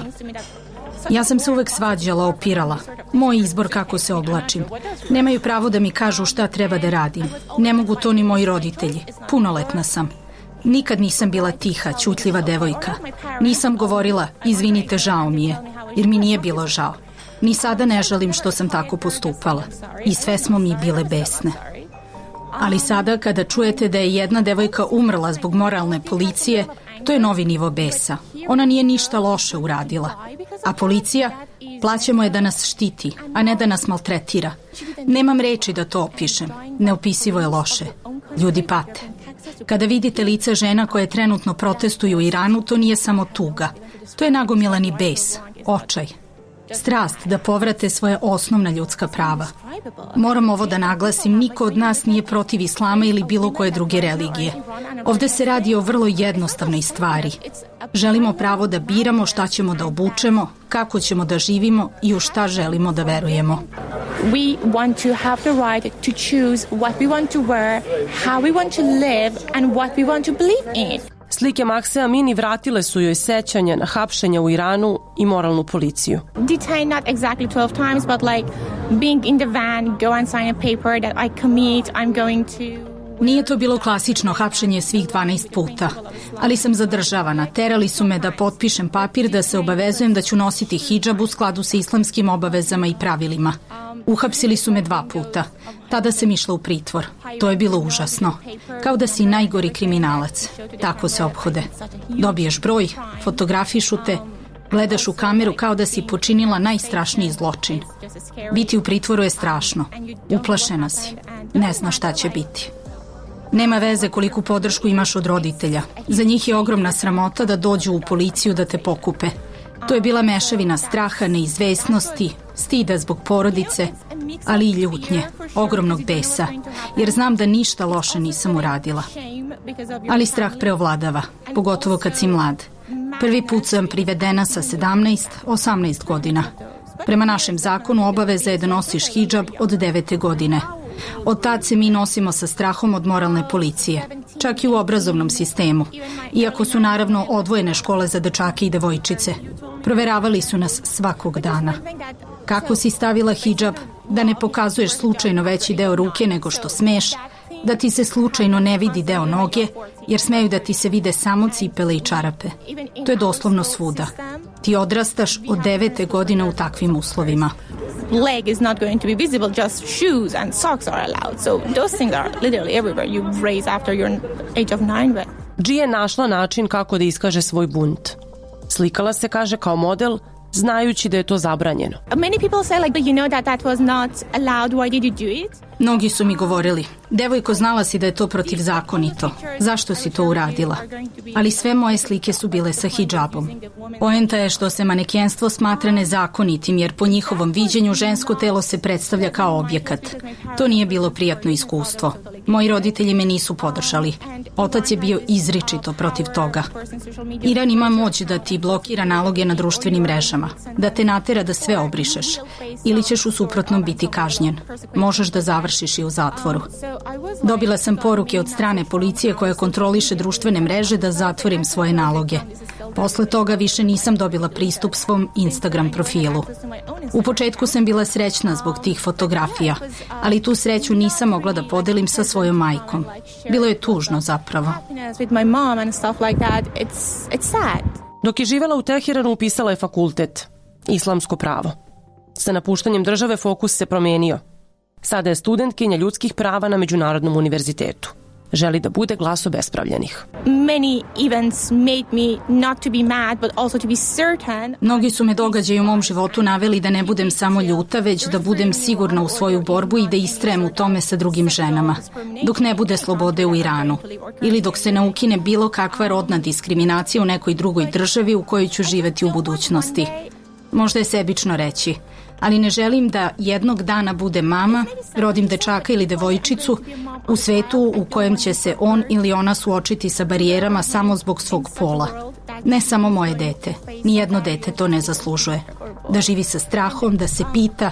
Ja sam se uvek svađala, opirala. Moj izbor kako se oblačim. Nemaju pravo da mi kažu šta treba da radim. Ne mogu to ni moji roditelji. Punoletna sam. Nikad nisam bila tiha, ćutljiva devojka. Nisam govorila, izvinite, žao mi je, jer mi nije bilo žao. Ni sada ne žalim što sam tako postupala. I sve smo mi bile besne. Ali sada, kada čujete da je jedna devojka umrla zbog moralne policije, to je novi nivo besa. Ona nije ništa loše uradila. A policija, plaćamo je da nas štiti, a ne da nas maltretira. Nemam reči da to opišem. Neopisivo je loše. Ljudi pate. Kada vidite lica žena koje trenutno protestuju u Iranu, to nije samo tuga. To je nagomilani bes, očaj. Strast da povrate svoje osnovna ljudska prava. Moram ovo da naglasim, niko od nas nije protiv islama ili bilo koje druge religije. Ovde se radi o vrlo jednostavnoj stvari. Želimo pravo da biramo šta ćemo da obučemo, kako ćemo da živimo i u šta želimo da verujemo. We want to have the right to choose what we want to wear, how we want to live and what we want to believe in. Slike Mahse Amini vratile su joj sećanja na hapšenja u Iranu i moralnu policiju. Detained not exactly 12 times, but like being in the van, go and sign a paper that I commit, I'm going to... Nije to bilo klasično hapšenje svih 12 puta, ali sam zadržavana. Terali su me da potpišem papir da se obavezujem da ću nositi hidžab u skladu sa islamskim obavezama i pravilima. Uhapsili su me 2 puta. Tada sam išla u pritvor. To je bilo užasno. Kao da si najgori kriminalac. Tako se ophode. Dobiješ broj, fotografišu te, gledaš u kameru kao da si počinila najstrašniji zločin. Biti u pritvoru je strašno. Uplašena si. Ne znaš šta će biti. Nema veze koliku podršku imaš od roditelja. Za njih je ogromna sramota da dođu u policiju da te pokupe. To je bila mešavina straha, neizvesnosti, stida zbog porodice, ali i ljutnje, ogromnog besa, jer znam da ništa loše nisam uradila. Ali strah preovladava, pogotovo kad si mlad. Prvi put sam privedena sa 17-18 godina. Prema našem zakonu obaveza je da nosiš hidžab od 9. godine. Od tad se mi nosimo sa strahom od moralne policije, čak i u obrazovnom sistemu, iako su naravno odvojene škole za dečake i devojčice. Proveravali su nas svakog dana. Kako si stavila hidžab, da ne pokazuješ slučajno veći deo ruke nego što smeš, da ti se slučajno ne vidi deo noge, jer smeju da ti se vide samo cipele i čarape. To je doslovno svuda. Ti odrastaš od 9. godine u takvim uslovima. Leg is not going to be visible, just shoes and socks are allowed. So those things are literally everywhere. You raise after your age of 9. G je našla način kako da iskaže svoj bunt. Slikala se, kaže, kao model, znajući da je to zabranjeno. Many people say like, you know that was not allowed, why did you do it? Mnogi su mi govorili, devojko, znala si da je to protivzakonito. Zašto si to uradila? Ali sve moje slike su bile sa hidžabom. Poenta je što se manekenstvo smatra nezakonitim, jer po njihovom viđenju žensko telo se predstavlja kao objekat. To nije bilo prijatno iskustvo. Moji roditelji me nisu podržali. Otac je bio izričito protiv toga. Iran ima moć da ti blokira naloge na društvenim mrežama, da te natera da sve obrišeš, ili ćeš u suprotnom biti kažnjen. Možeš da završiš i u zatvoru. Dobila sam poruke od strane policije koja kontroliše društvene mreže da zatvorim svoje naloge. Posle toga više nisam dobila pristup svom Instagram profilu. U početku sam bila srećna zbog tih fotografija, ali tu sreću nisam mogla da podelim sa svojom majkom. Bilo je tužno zapravo. Dok je živela u Teheranu, upisala je fakultet, islamsko pravo. Sa napuštanjem države fokus se promenio. Sada je studentkinja ljudskih prava na Međunarodnom univerzitetu. Želi da bude glas obespravljenih. Mnogi su me događaji u mom životu naveli da ne budem samo ljuta, već da budem sigurna u svoju borbu i da istrajem u tome sa drugim ženama. Dok ne bude slobode u Iranu. Ili dok se ne ukine bilo kakva rodna diskriminacija u nekoj drugoj državi u kojoj ću živeti u budućnosti. Možda je sebično reći, ali ne želim da jednog dana bude mama, rodim dečaka ili devojčicu u svetu u kojem će se on ili ona suočiti sa barijerama samo zbog svog pola. Ne samo moje dete, nijedno dete to ne zaslužuje. da živi sa strahom, da se pita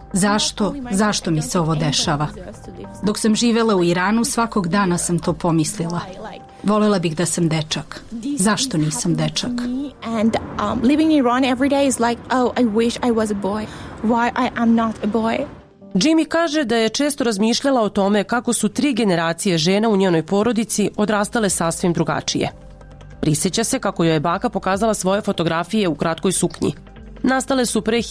zašto mi se ovo dešava. Dok sam živela u Iranu, svakog dana sam to pomislila. Volela bih da sam dečak. Zašto nisam dečak? And living in Iran every day is like, oh, I wish I was a boy. Why I am not a boy? Jimmy kaže da je često razmišljala o tome kako su 3 generacije žena u njenoj porodici odrastale sasvim drugačije. Prisjeća se kako joj je baka pokazala svoje fotografije u kratkoj suknji. Nastale su pre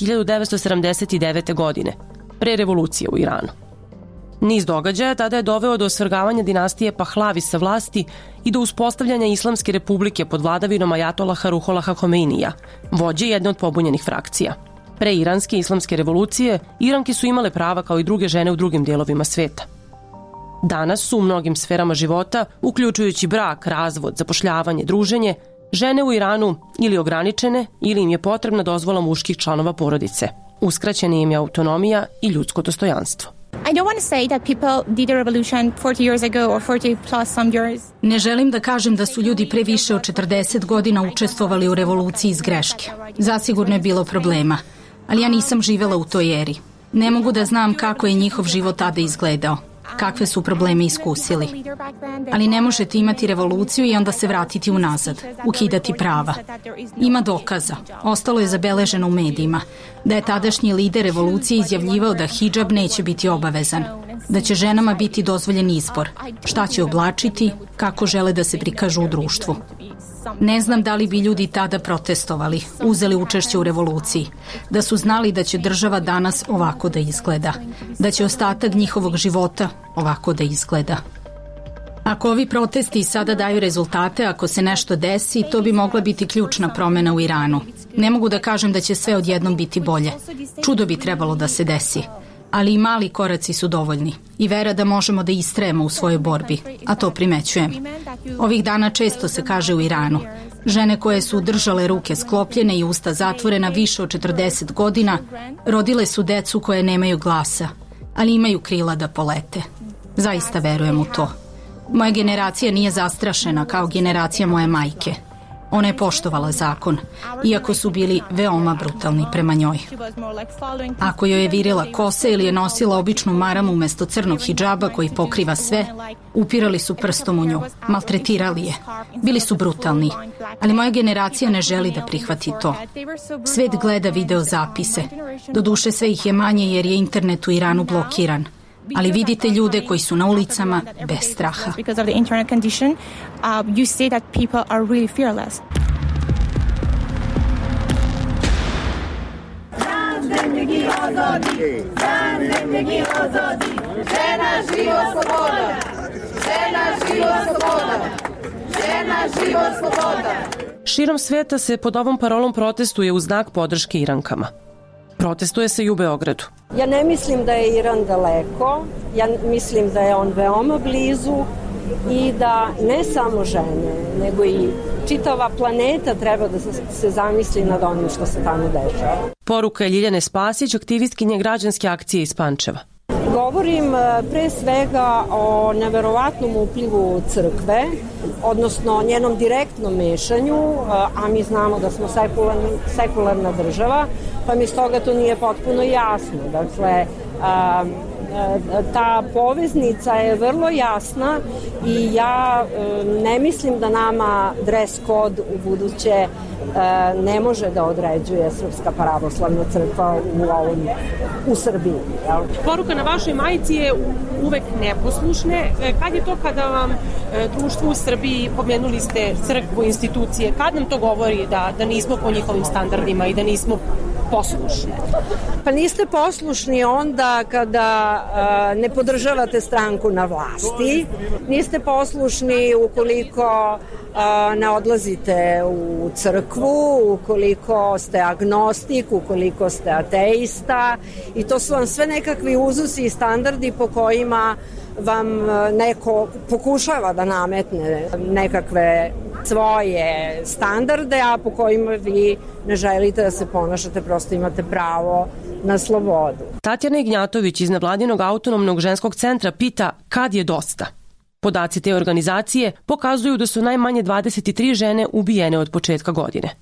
1979. godine, pre revolucije u Iranu. Niz događaja tada je doveo do osvrgavanja dinastije Pahlavi sa vlasti i do uspostavljanja Islamske republike pod vladavinom ajatolaha Ruholaha Homeinija, vođe jedne od pobunjenih frakcija. Pre iranske islamske revolucije, Iranke su imale prava kao i druge žene u drugim dijelovima sveta. Danas su u mnogim sferama života, uključujući brak, razvod, zapošljavanje, druženje, žene u Iranu ili ograničene ili im je potrebna dozvola muških članova porodice. Uskraćena im je autonomija i ljudsko dostojanstvo. I don't want to say that people did a revolution 40 years ago or 40 plus some years. Ne želim da kažem da su ljudi pre više od 40 godina učestvovali u revoluciji iz greške. Zasigurno je bilo problema, ali ja nisam živela u toj eri. Ne mogu da znam kako je njihov život tada izgledao, kakve su probleme iskusili. Ali ne možete imati revoluciju i onda se vratiti unazad, ukidati prava. Ima dokaza, ostalo je zabeleženo u medijima, da je tadašnji lider revolucije izjavljivao da hidžab neće biti obavezan, da će ženama biti dozvoljen izbor, šta će oblačiti, kako žele da se prikažu u društvu. Ne znam da li bi ljudi tada protestovali, uzeli učešće u revoluciji, da su znali da će država danas ovako da izgleda, da će ostatak njihovog života ovako da izgleda. Ako ovi protesti sada daju rezultate, ako se nešto desi, to bi mogla biti ključna promena u Iranu. Ne mogu da kažem da će sve odjednom biti bolje. Čudo bi trebalo da se desi. Ali i mali koraci su dovoljni i vera da možemo da istrajemo u svojoj borbi, a to primećujem. Ovih dana često se kaže u Iranu, žene koje su držale ruke sklopljene i usta zatvorena više od 40 godina, rodile su decu koje nemaju glasa, ali imaju krila da polete. Zaista verujem u to. Moja generacija nije zastrašena kao generacija moje majke. Ona je poštovala zakon, iako su bili veoma brutalni prema njoj. Ako joj je virila kose ili je nosila običnu maramu umesto crnog hidžaba koji pokriva sve, upirali su prstom u nju, maltretirali je. Bili su brutalni, ali moja generacija ne želi da prihvati to. Svet gleda video zapise. Doduše sve ih je manje jer je internet u Iranu blokiran. Ali vidite ljude koji su na ulicama bez straha. Širom sveta se pod ovom parolom protestuje u znak podrške Irankama. Protestuje se i u Beogradu. Ja ne mislim da je Iran daleko, ja mislim da je on veoma blizu i da ne samo žene, nego i čitava planeta treba da se zamisli nad onim što se tamo dešava. Poruka je Ljiljane Spasić, aktivistkinje građanske akcije iz Pančeva. Govorim pre svega o neverovatnom uplivu crkve, odnosno njenom direktnom mešanju, a mi znamo da smo sekularna država, pa mi stoga to nije potpuno jasno. Dakle, ta poveznica je vrlo jasna i ja ne mislim da nama dress code u buduće ne može da određuje Srpska pravoslavna crkva u Srbiji. Poruka na vašoj majici je uvek neposlušne. Kad je to kada vam društvo u Srbiji, pomenuli ste crkvu, institucije, kad nam to govori da nismo po njihovim standardima i da nismo poslušni? Pa niste poslušni onda kada ne podržavate stranku na vlasti, niste poslušni ukoliko ne odlazite u crkvu, ukoliko ste agnostik, ukoliko ste ateista, i to su vam sve nekakvi uzusi i standardi po kojima vam neko pokušava da nametne nekakve svoje standarde, a po kojima vi ne želite da se ponašate, prosto imate pravo na slobodu. Tatjana Ignjatović iz Nevladinog autonomnog ženskog centra pita kad je dosta. Podaci te organizacije pokazuju da su najmanje 23 žene ubijene od početka godine.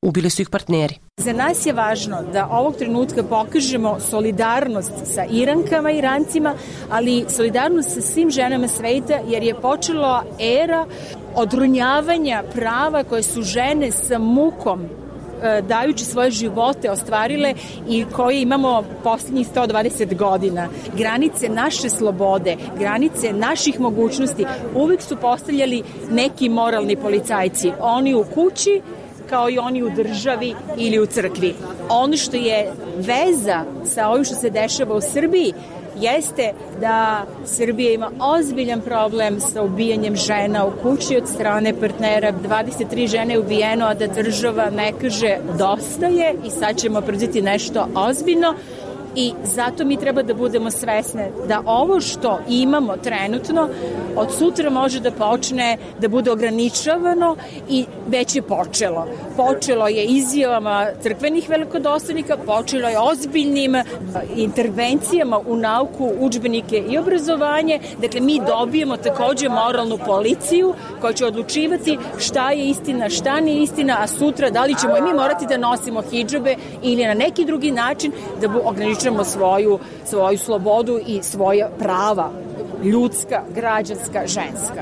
ubili su ih partneri. Za nas je važno da ovog trenutka pokažemo solidarnost sa Irankama i Irancima, ali solidarnost sa svim ženama sveta, jer je počela era odrunjavanja prava koje su žene sa mukom dajući svoje živote ostvarile i koje imamo posljednjih 120 godina. Granice naše slobode, granice naših mogućnosti uvijek su postavljali neki moralni policajci. Oni u kući, kao i oni u državi ili u crkvi. Ono što je veza sa ovim što se dešava u Srbiji jeste da Srbija ima ozbiljan problem sa ubijanjem žena u kući od strane partnera. 23 žene je ubijeno, a da država ne kaže dosta je i sad ćemo preduzeti nešto ozbiljno. I zato mi treba da budemo svesne da ovo što imamo trenutno od sutra može da počne da bude ograničavano i već je počelo. Počelo je izjavama crkvenih velikodostojnika, počelo je ozbiljnim intervencijama u nauku, udžbenike i obrazovanje. Dakle, mi dobijemo takođe moralnu policiju koja će odlučivati šta je istina, šta nije istina, a sutra da li ćemo i mi morati da nosimo hidžabe ili na neki drugi način da ograničavamo svoju slobodu i svoja prava, ljudska, građanska, ženska.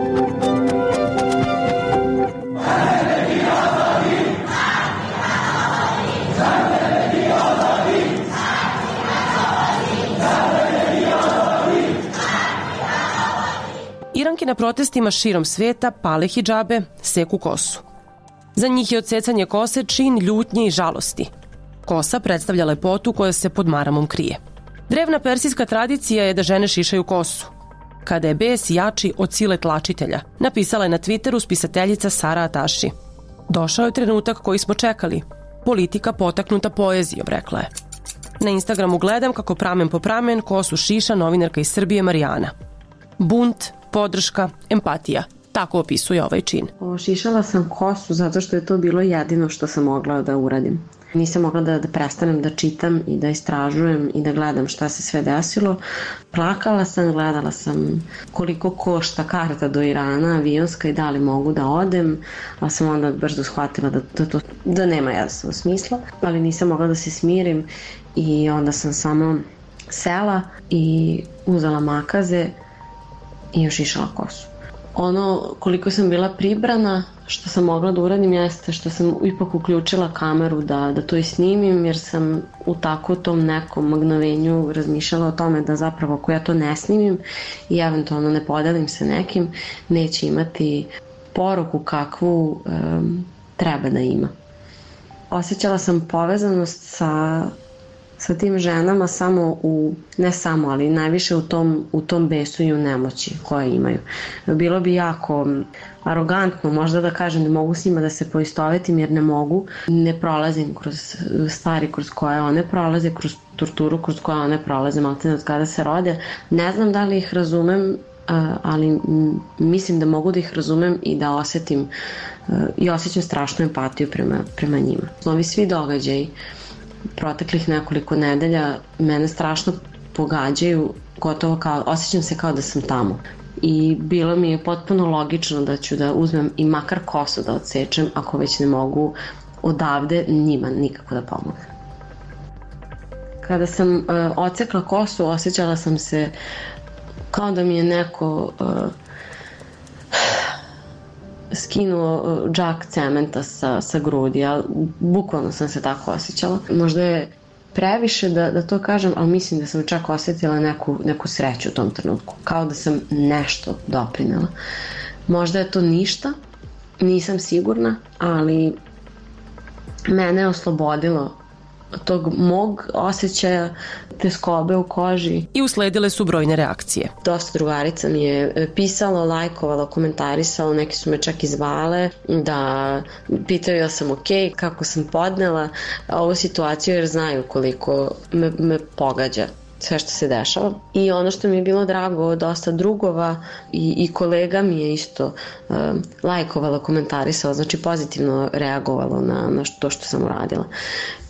Iranke na protestima širom sveta pale hidžabe, seku kosu. Za njih je odsecanje kose čin ljutnje i žalosti. Kosa predstavlja lepotu koja se pod maramom krije. Drevna persijska tradicija je da žene šišaju kosu. Kada je bes jači od sile tlačitelja, napisala je na Twitteru spisateljica Sara Ataši. Došao je trenutak koji smo čekali. Politika potaknuta poezijom, rekla je. Na Instagramu gledam kako pramen po pramen kosu šiša novinarka iz Srbije Marijana. Bunt, podrška, empatija. Tako opisuje ovaj čin. Šišala sam kosu zato što je to bilo jedino što sam mogla da uradim. Nisam mogla da prestanem da čitam i da istražujem i da gledam šta se sve desilo. Plakala sam, gledala sam koliko košta karta do Irana, avionska i da li mogu da odem, ali sam onda brzo shvatila da nema jasno smisla, ali nisam mogla da se smirim i onda sam samo sela i uzela makaze i ošišala kosu. Ono koliko sam bila pribrana, što sam mogla da uradim jeste što sam ipak uključila kameru da to i snimim, jer sam u tako tom nekom mgnovenju razmišljala o tome da zapravo ako ja to ne snimim i eventualno ne podelim sa nekim, neće imati poruku kakvu treba da ima. Osjećala sam povezanost sa tim ženama ne samo, ali najviše u tom besu i u nemoći koje imaju. Bilo bi jako arogantno možda da kažem da mogu s njima da se poistovetim, jer ne mogu. Ne prolazim kroz stvari kroz koje one prolaze, kroz torturu kroz koje one prolaze, maltene od kada se rode. Ne znam da li ih razumem, ali mislim da mogu da ih razumem i da osjetim i osjećam strašnu empatiju prema njima. Ovi svi događaji proteklih nekoliko nedelja mene strašno pogađaju, gotovo osjećam se kao da sam tamo. I bilo mi je potpuno logično da ću da uzmem i makar kosu da odsečem, ako već ne mogu odavde njima nikako da pomognem. Kada sam odsekla kosu, osjećala sam se kao da mi je neko skinuo džak cementa sa grudi, ali bukvalno sam se tako osjećala. Možda je previše da to kažem, ali mislim da sam čak osjetila neku sreću u tom trenutku. Kao da sam nešto doprinela. Možda je to ništa, nisam sigurna, ali mene je oslobodilo tog mog osjećaja teskobe u koži. I usledile su brojne reakcije. Dosta drugarica mi je pisalo, lajkovalo, komentarisalo, neki su me čak i zvale da pitaju da sam okej, kako sam podnela ovu situaciju, jer znaju koliko me pogađa sve što se dešava. I ono što mi je bilo drago, dosta drugova i kolega mi je isto lajkovalo, komentarisalo, znači pozitivno reagovalo na to što sam uradila.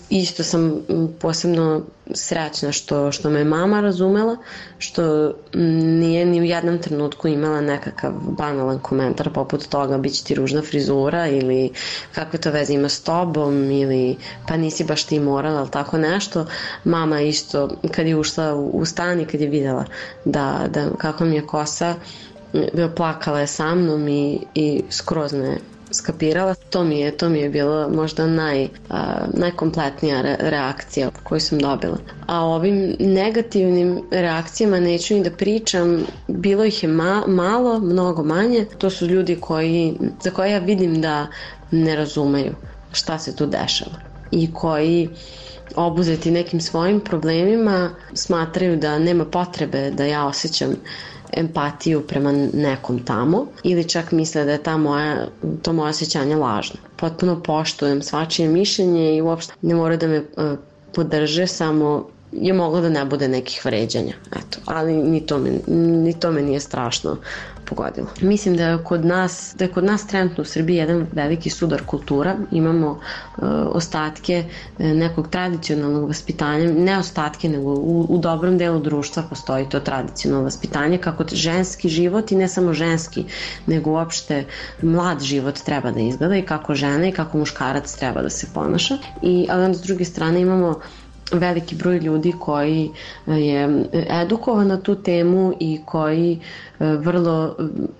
isto sam posebno srećna što me mama razumela, što nije ni u jednom trenutku imala nekakav banalan komentar poput toga bit će ti ružna frizura ili kakve to veze ima s tobom ili pa nisi baš ti morala ili tako nešto. Mama isto kad je ušla u stan i kad je videla da kako mi je kosa, plakala je sa mnom i skroz me skapirala. To mi je bila možda najkompletnija reakcija koju sam dobila. A o ovim negativnim reakcijama neću ni da pričam, bilo ih je malo, mnogo manje. To su ljudi za koje ja vidim da ne razumeju šta se tu dešava i koji obuzeti nekim svojim problemima smatraju da nema potrebe da ja osjećam empatiju prema nekom tamo ili čak misle da je to moje osjećanje lažno. Potpuno poštujem svačije mišljenje i uopšte ne mora da me podrže, samo je moglo da ne bude nekih vređanja. Eto, ali ni to me nije strašno pogodilo. Mislim da je kod nas trenutno u Srbiji jedan veliki sudar kultura. Imamo ostatke nekog tradicionalnog vaspitanja, ne ostatke, nego u dobrom delu društva postoji to tradicionalno vaspitanje, kako ženski život i ne samo ženski, nego uopšte mlad život treba da izgleda i kako žena i kako muškarac treba da se ponaša. Ali onda s druge strane imamo veliki broj ljudi koji je edukovan na tu temu i koji vrlo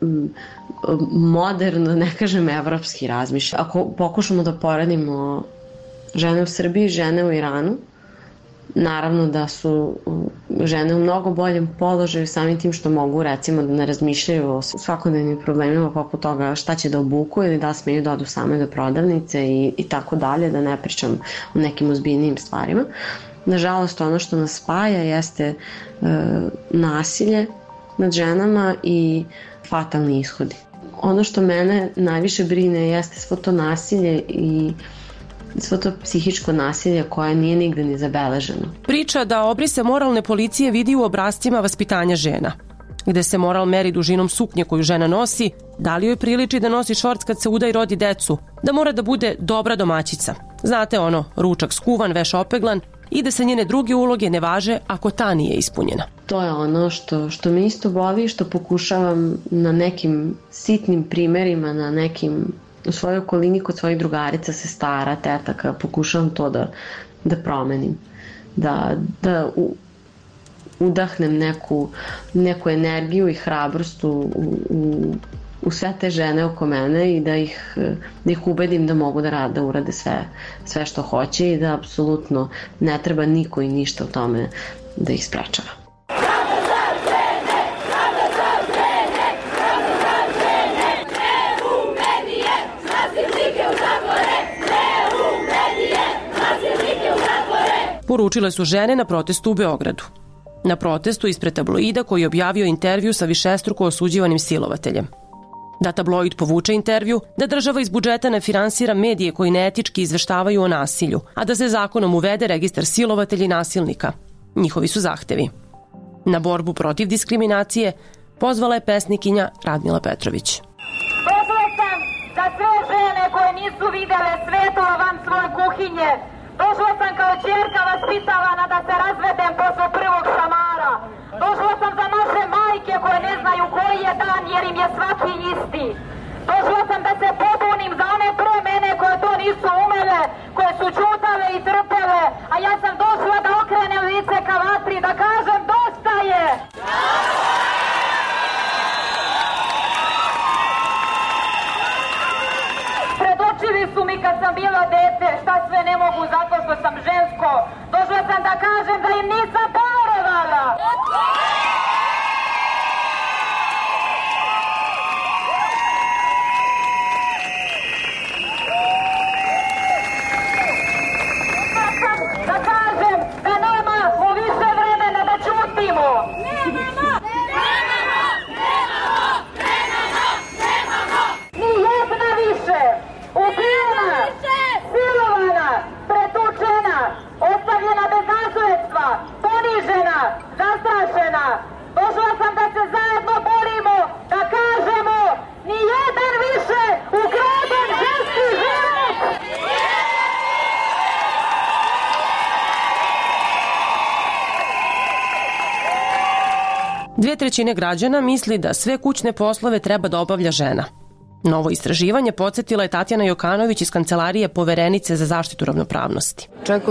moderno, ne kažem evropski razmišlja. Ako pokušamo da poredimo žene u Srbiji i žene u Iranu, naravno da su žene u mnogo boljem položaju samim tim što mogu recimo da ne razmišljaju o svakodnevnim problemima poput toga šta će da obuku ili da smeju da odu same do prodavnice i tako dalje, da ne pričam o nekim ozbiljnijim stvarima. Nažalost, ono što nas spaja jeste nasilje nad ženama i fatalni ishodi. Ono što mene najviše brine jeste svo to nasilje i svo to psihičko nasilje koje nije nigde ni zabeleženo. Priča da obrise moralne policije vidi u obrascima vaspitanja žena, gde se moral meri dužinom suknje koju žena nosi, da li joj priliči da nosi šorc kad se uda i rodi decu, da mora da bude dobra domaćica. Znate ono, ručak skuvan, veš opeglan i da se njene druge uloge ne važe ako ta nije ispunjena. To je ono što me isto boli, što pokušavam na nekim sitnim primerima, na nekim u svojoj okolini kod svojih drugarica, sestara, tetaka, pokušavam to da promenim. Da udahnem neku energiju i hrabrost u sve te žene oko mene i da ih ubedim da mogu da urade sve što hoće i da apsolutno ne treba niko i ništa u tome da ih sprečava. Poručile su žene na protestu u Beogradu. Na protestu ispred tabloida koji je objavio intervju sa višestruko osuđivanim silovateljem. Da tabloid povuče intervju, da država iz budžeta ne finansira medije koji neetički izveštavaju o nasilju, a da se zakonom uvede registar silovatelja i nasilnika. Njihovi su zahtevi. Na borbu protiv diskriminacije pozvala je pesnikinja Radmila Petrović. Došla sam da sve žene koje nisu videle svetlo van svoje kuhinje. Došla sam kao ćerka vaspitavana da se razvedem posle prvog šamara. Došla sam za naše majke koje ne znaju koji je dan jer im je svaki isti. Došla sam da se pobunim za one pre mene koje to nisu umele, koje su ćutale i trpele, a ja sam došla da okrenem lice ka vatri, da kažem dosta je! Predočili su mi kad sam bila dete šta sve ne mogu zato što sam žensko. Došla sam da kažem da im nisam poverovala. Da kažem da nemamo više vremena da ćutimo. Ni jedna više. Ubijena, silovana, pretučena, ostavljena bez nasledstva, ponižena, zastrašena. 2/3 građana misli da sve kućne poslove treba da obavlja žena. Novo istraživanje podsjetila je Tatjana Jokanović iz Kancelarije Poverenice za zaštitu ravnopravnosti. Čak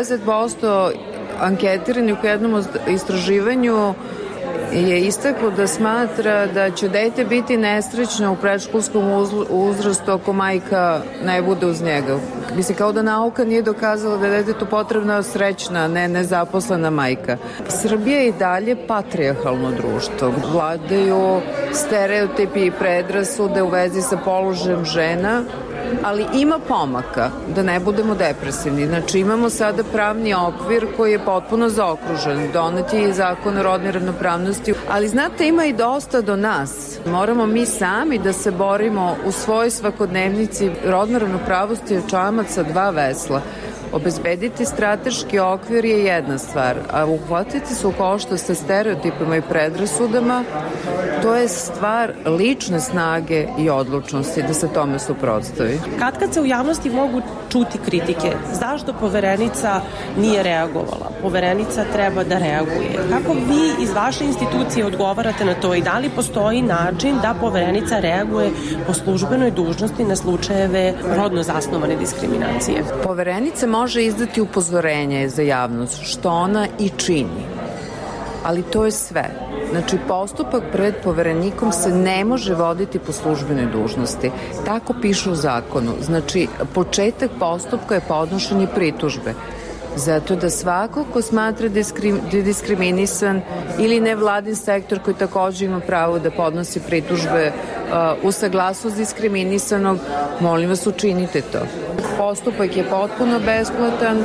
80% anketiranih u jednom istraživanju je istaklo da smatra da će dete biti nesrećno u predškolskom uzrastu ako majka ne bude uz njega. Mislim, kao da nauka nije dokazala da je detetu potrebna srećna, ne nezaposlena majka. Srbija je i dalje patrijarhalno društvo. Vladaju stereotipi i predrasude u vezi sa položajem žena, ali ima pomaka, da ne budemo depresivni. Znači, imamo sada pravni okvir koji je potpuno zaokružen. Donet je i zakon o rodnoj ravnopravnosti. Ali, znate, ima i dosta do nas. Moramo mi sami da se borimo u svojoj svakodnevnici. Rodna ravnopravnost je čamac sa 2 vesla. Obezbediti strateški okvir je jedna stvar, a uhvatiti se u koštac sa stereotipima i predrasudama, to je stvar lične snage i odlučnosti da se tome suprotstavi. Kad se u javnosti mogu čuti kritike, zašto Poverenica nije reagovala? Poverenica treba da reaguje. Kako vi iz vaše institucije odgovarate na to i da li postoji način da Poverenica reaguje po službenoj dužnosti na slučajeve rodno zasnovane diskriminacije? Poverenica može izdati upozorenje za javnost, što ona i čini. Ali to je sve. Znači, postupak pred Poverenikom se ne može voditi po službenoj dužnosti. Tako piše u zakonu. Znači, početak postupka je podnošenje pritužbe. Zato da svako ko smatra da je diskriminisan ili nevladin sektor koji takođe ima pravo da podnosi pritužbe u saglasnost diskriminisanog, molim vas, učinite to. Postupak je potpuno besplatan,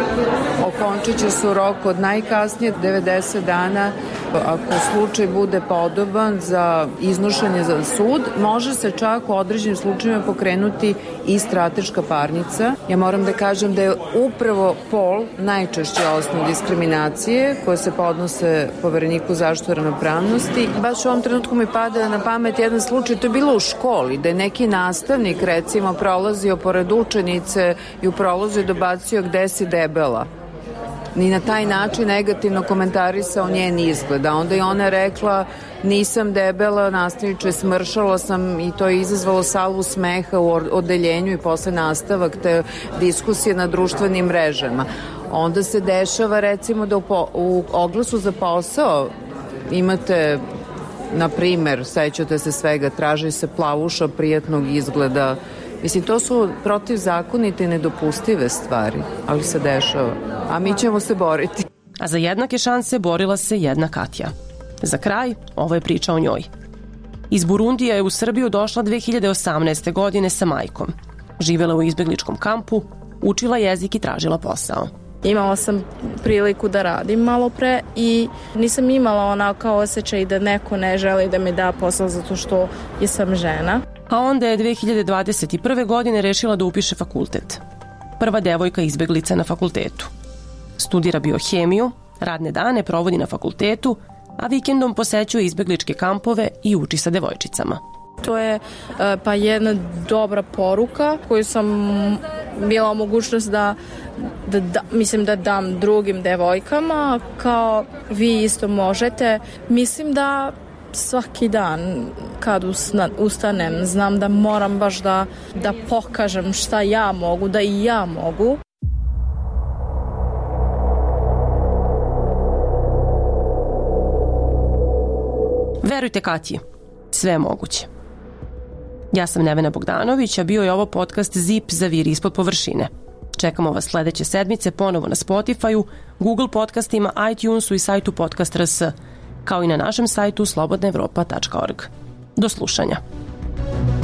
okončit će se u roku od najkasnije 90 dana. Ako slučaj bude podoban za iznošenje za sud, može se čak u određenim slučajima pokrenuti i strateška parnica. Ja moram da kažem da je upravo pol najčešće osnov diskriminacije koje se podnose Povereniku zaštitu ravnopravnosti. Baš u ovom trenutku mi pada na pamet jedan slučaj, to je bilo u školi, da je neki nastavnik recimo prolazio pored učenice i u prolazu je dobacio gde si debela. Ni na taj način negativno komentarisao njen izgled. A onda je ona rekla nisam debela, nastavniče, smršala sam i to je izazvalo salvu smeha u odeljenju i posle nastavak te diskusije na društvenim mrežama. Onda se dešava recimo da u oglasu za posao imate, na primer, sećate se svega, traži se plavuša prijatnog izgleda. Mislim, to su protivzakonite i nedopustive stvari, ali se dešava. A mi ćemo se boriti. A za jednake šanse borila se jedna Katja. Za kraj, ovo je priča o njoj. Iz Burundija je u Srbiju došla 2018. godine sa majkom. Živela u izbegličkom kampu, učila jezik i tražila posao. Imala sam priliku da radim malo pre i nisam imala onako osjećaj da neko ne želi da mi da posao zato što sam žena. A onda je 2021. godine rešila da upiše fakultet. Prva devojka izbeglica na fakultetu. Studira biohemiju, radne dane provodi na fakultetu, a vikendom posećuje izbegličke kampove i uči sa devojčicama. To je pa jedna dobra poruka koju sam bila mogućnost da dam drugim devojkama, kao vi isto možete. Mislim da svaki dan kad ustanem znam da moram baš da pokažem šta ja mogu, da i ja mogu. Verujte Katji, sve je moguće. Ja sam Nevena Bogdanović, a bio je ovo podcast Zip zaviri ispod površine. Čekamo vas sledeće sedmice ponovo na Spotify-u, Google podcastima, iTunesu i sajtu Podcast.rs, kao i na našem sajtu slobodnaevropa.org. Do slušanja.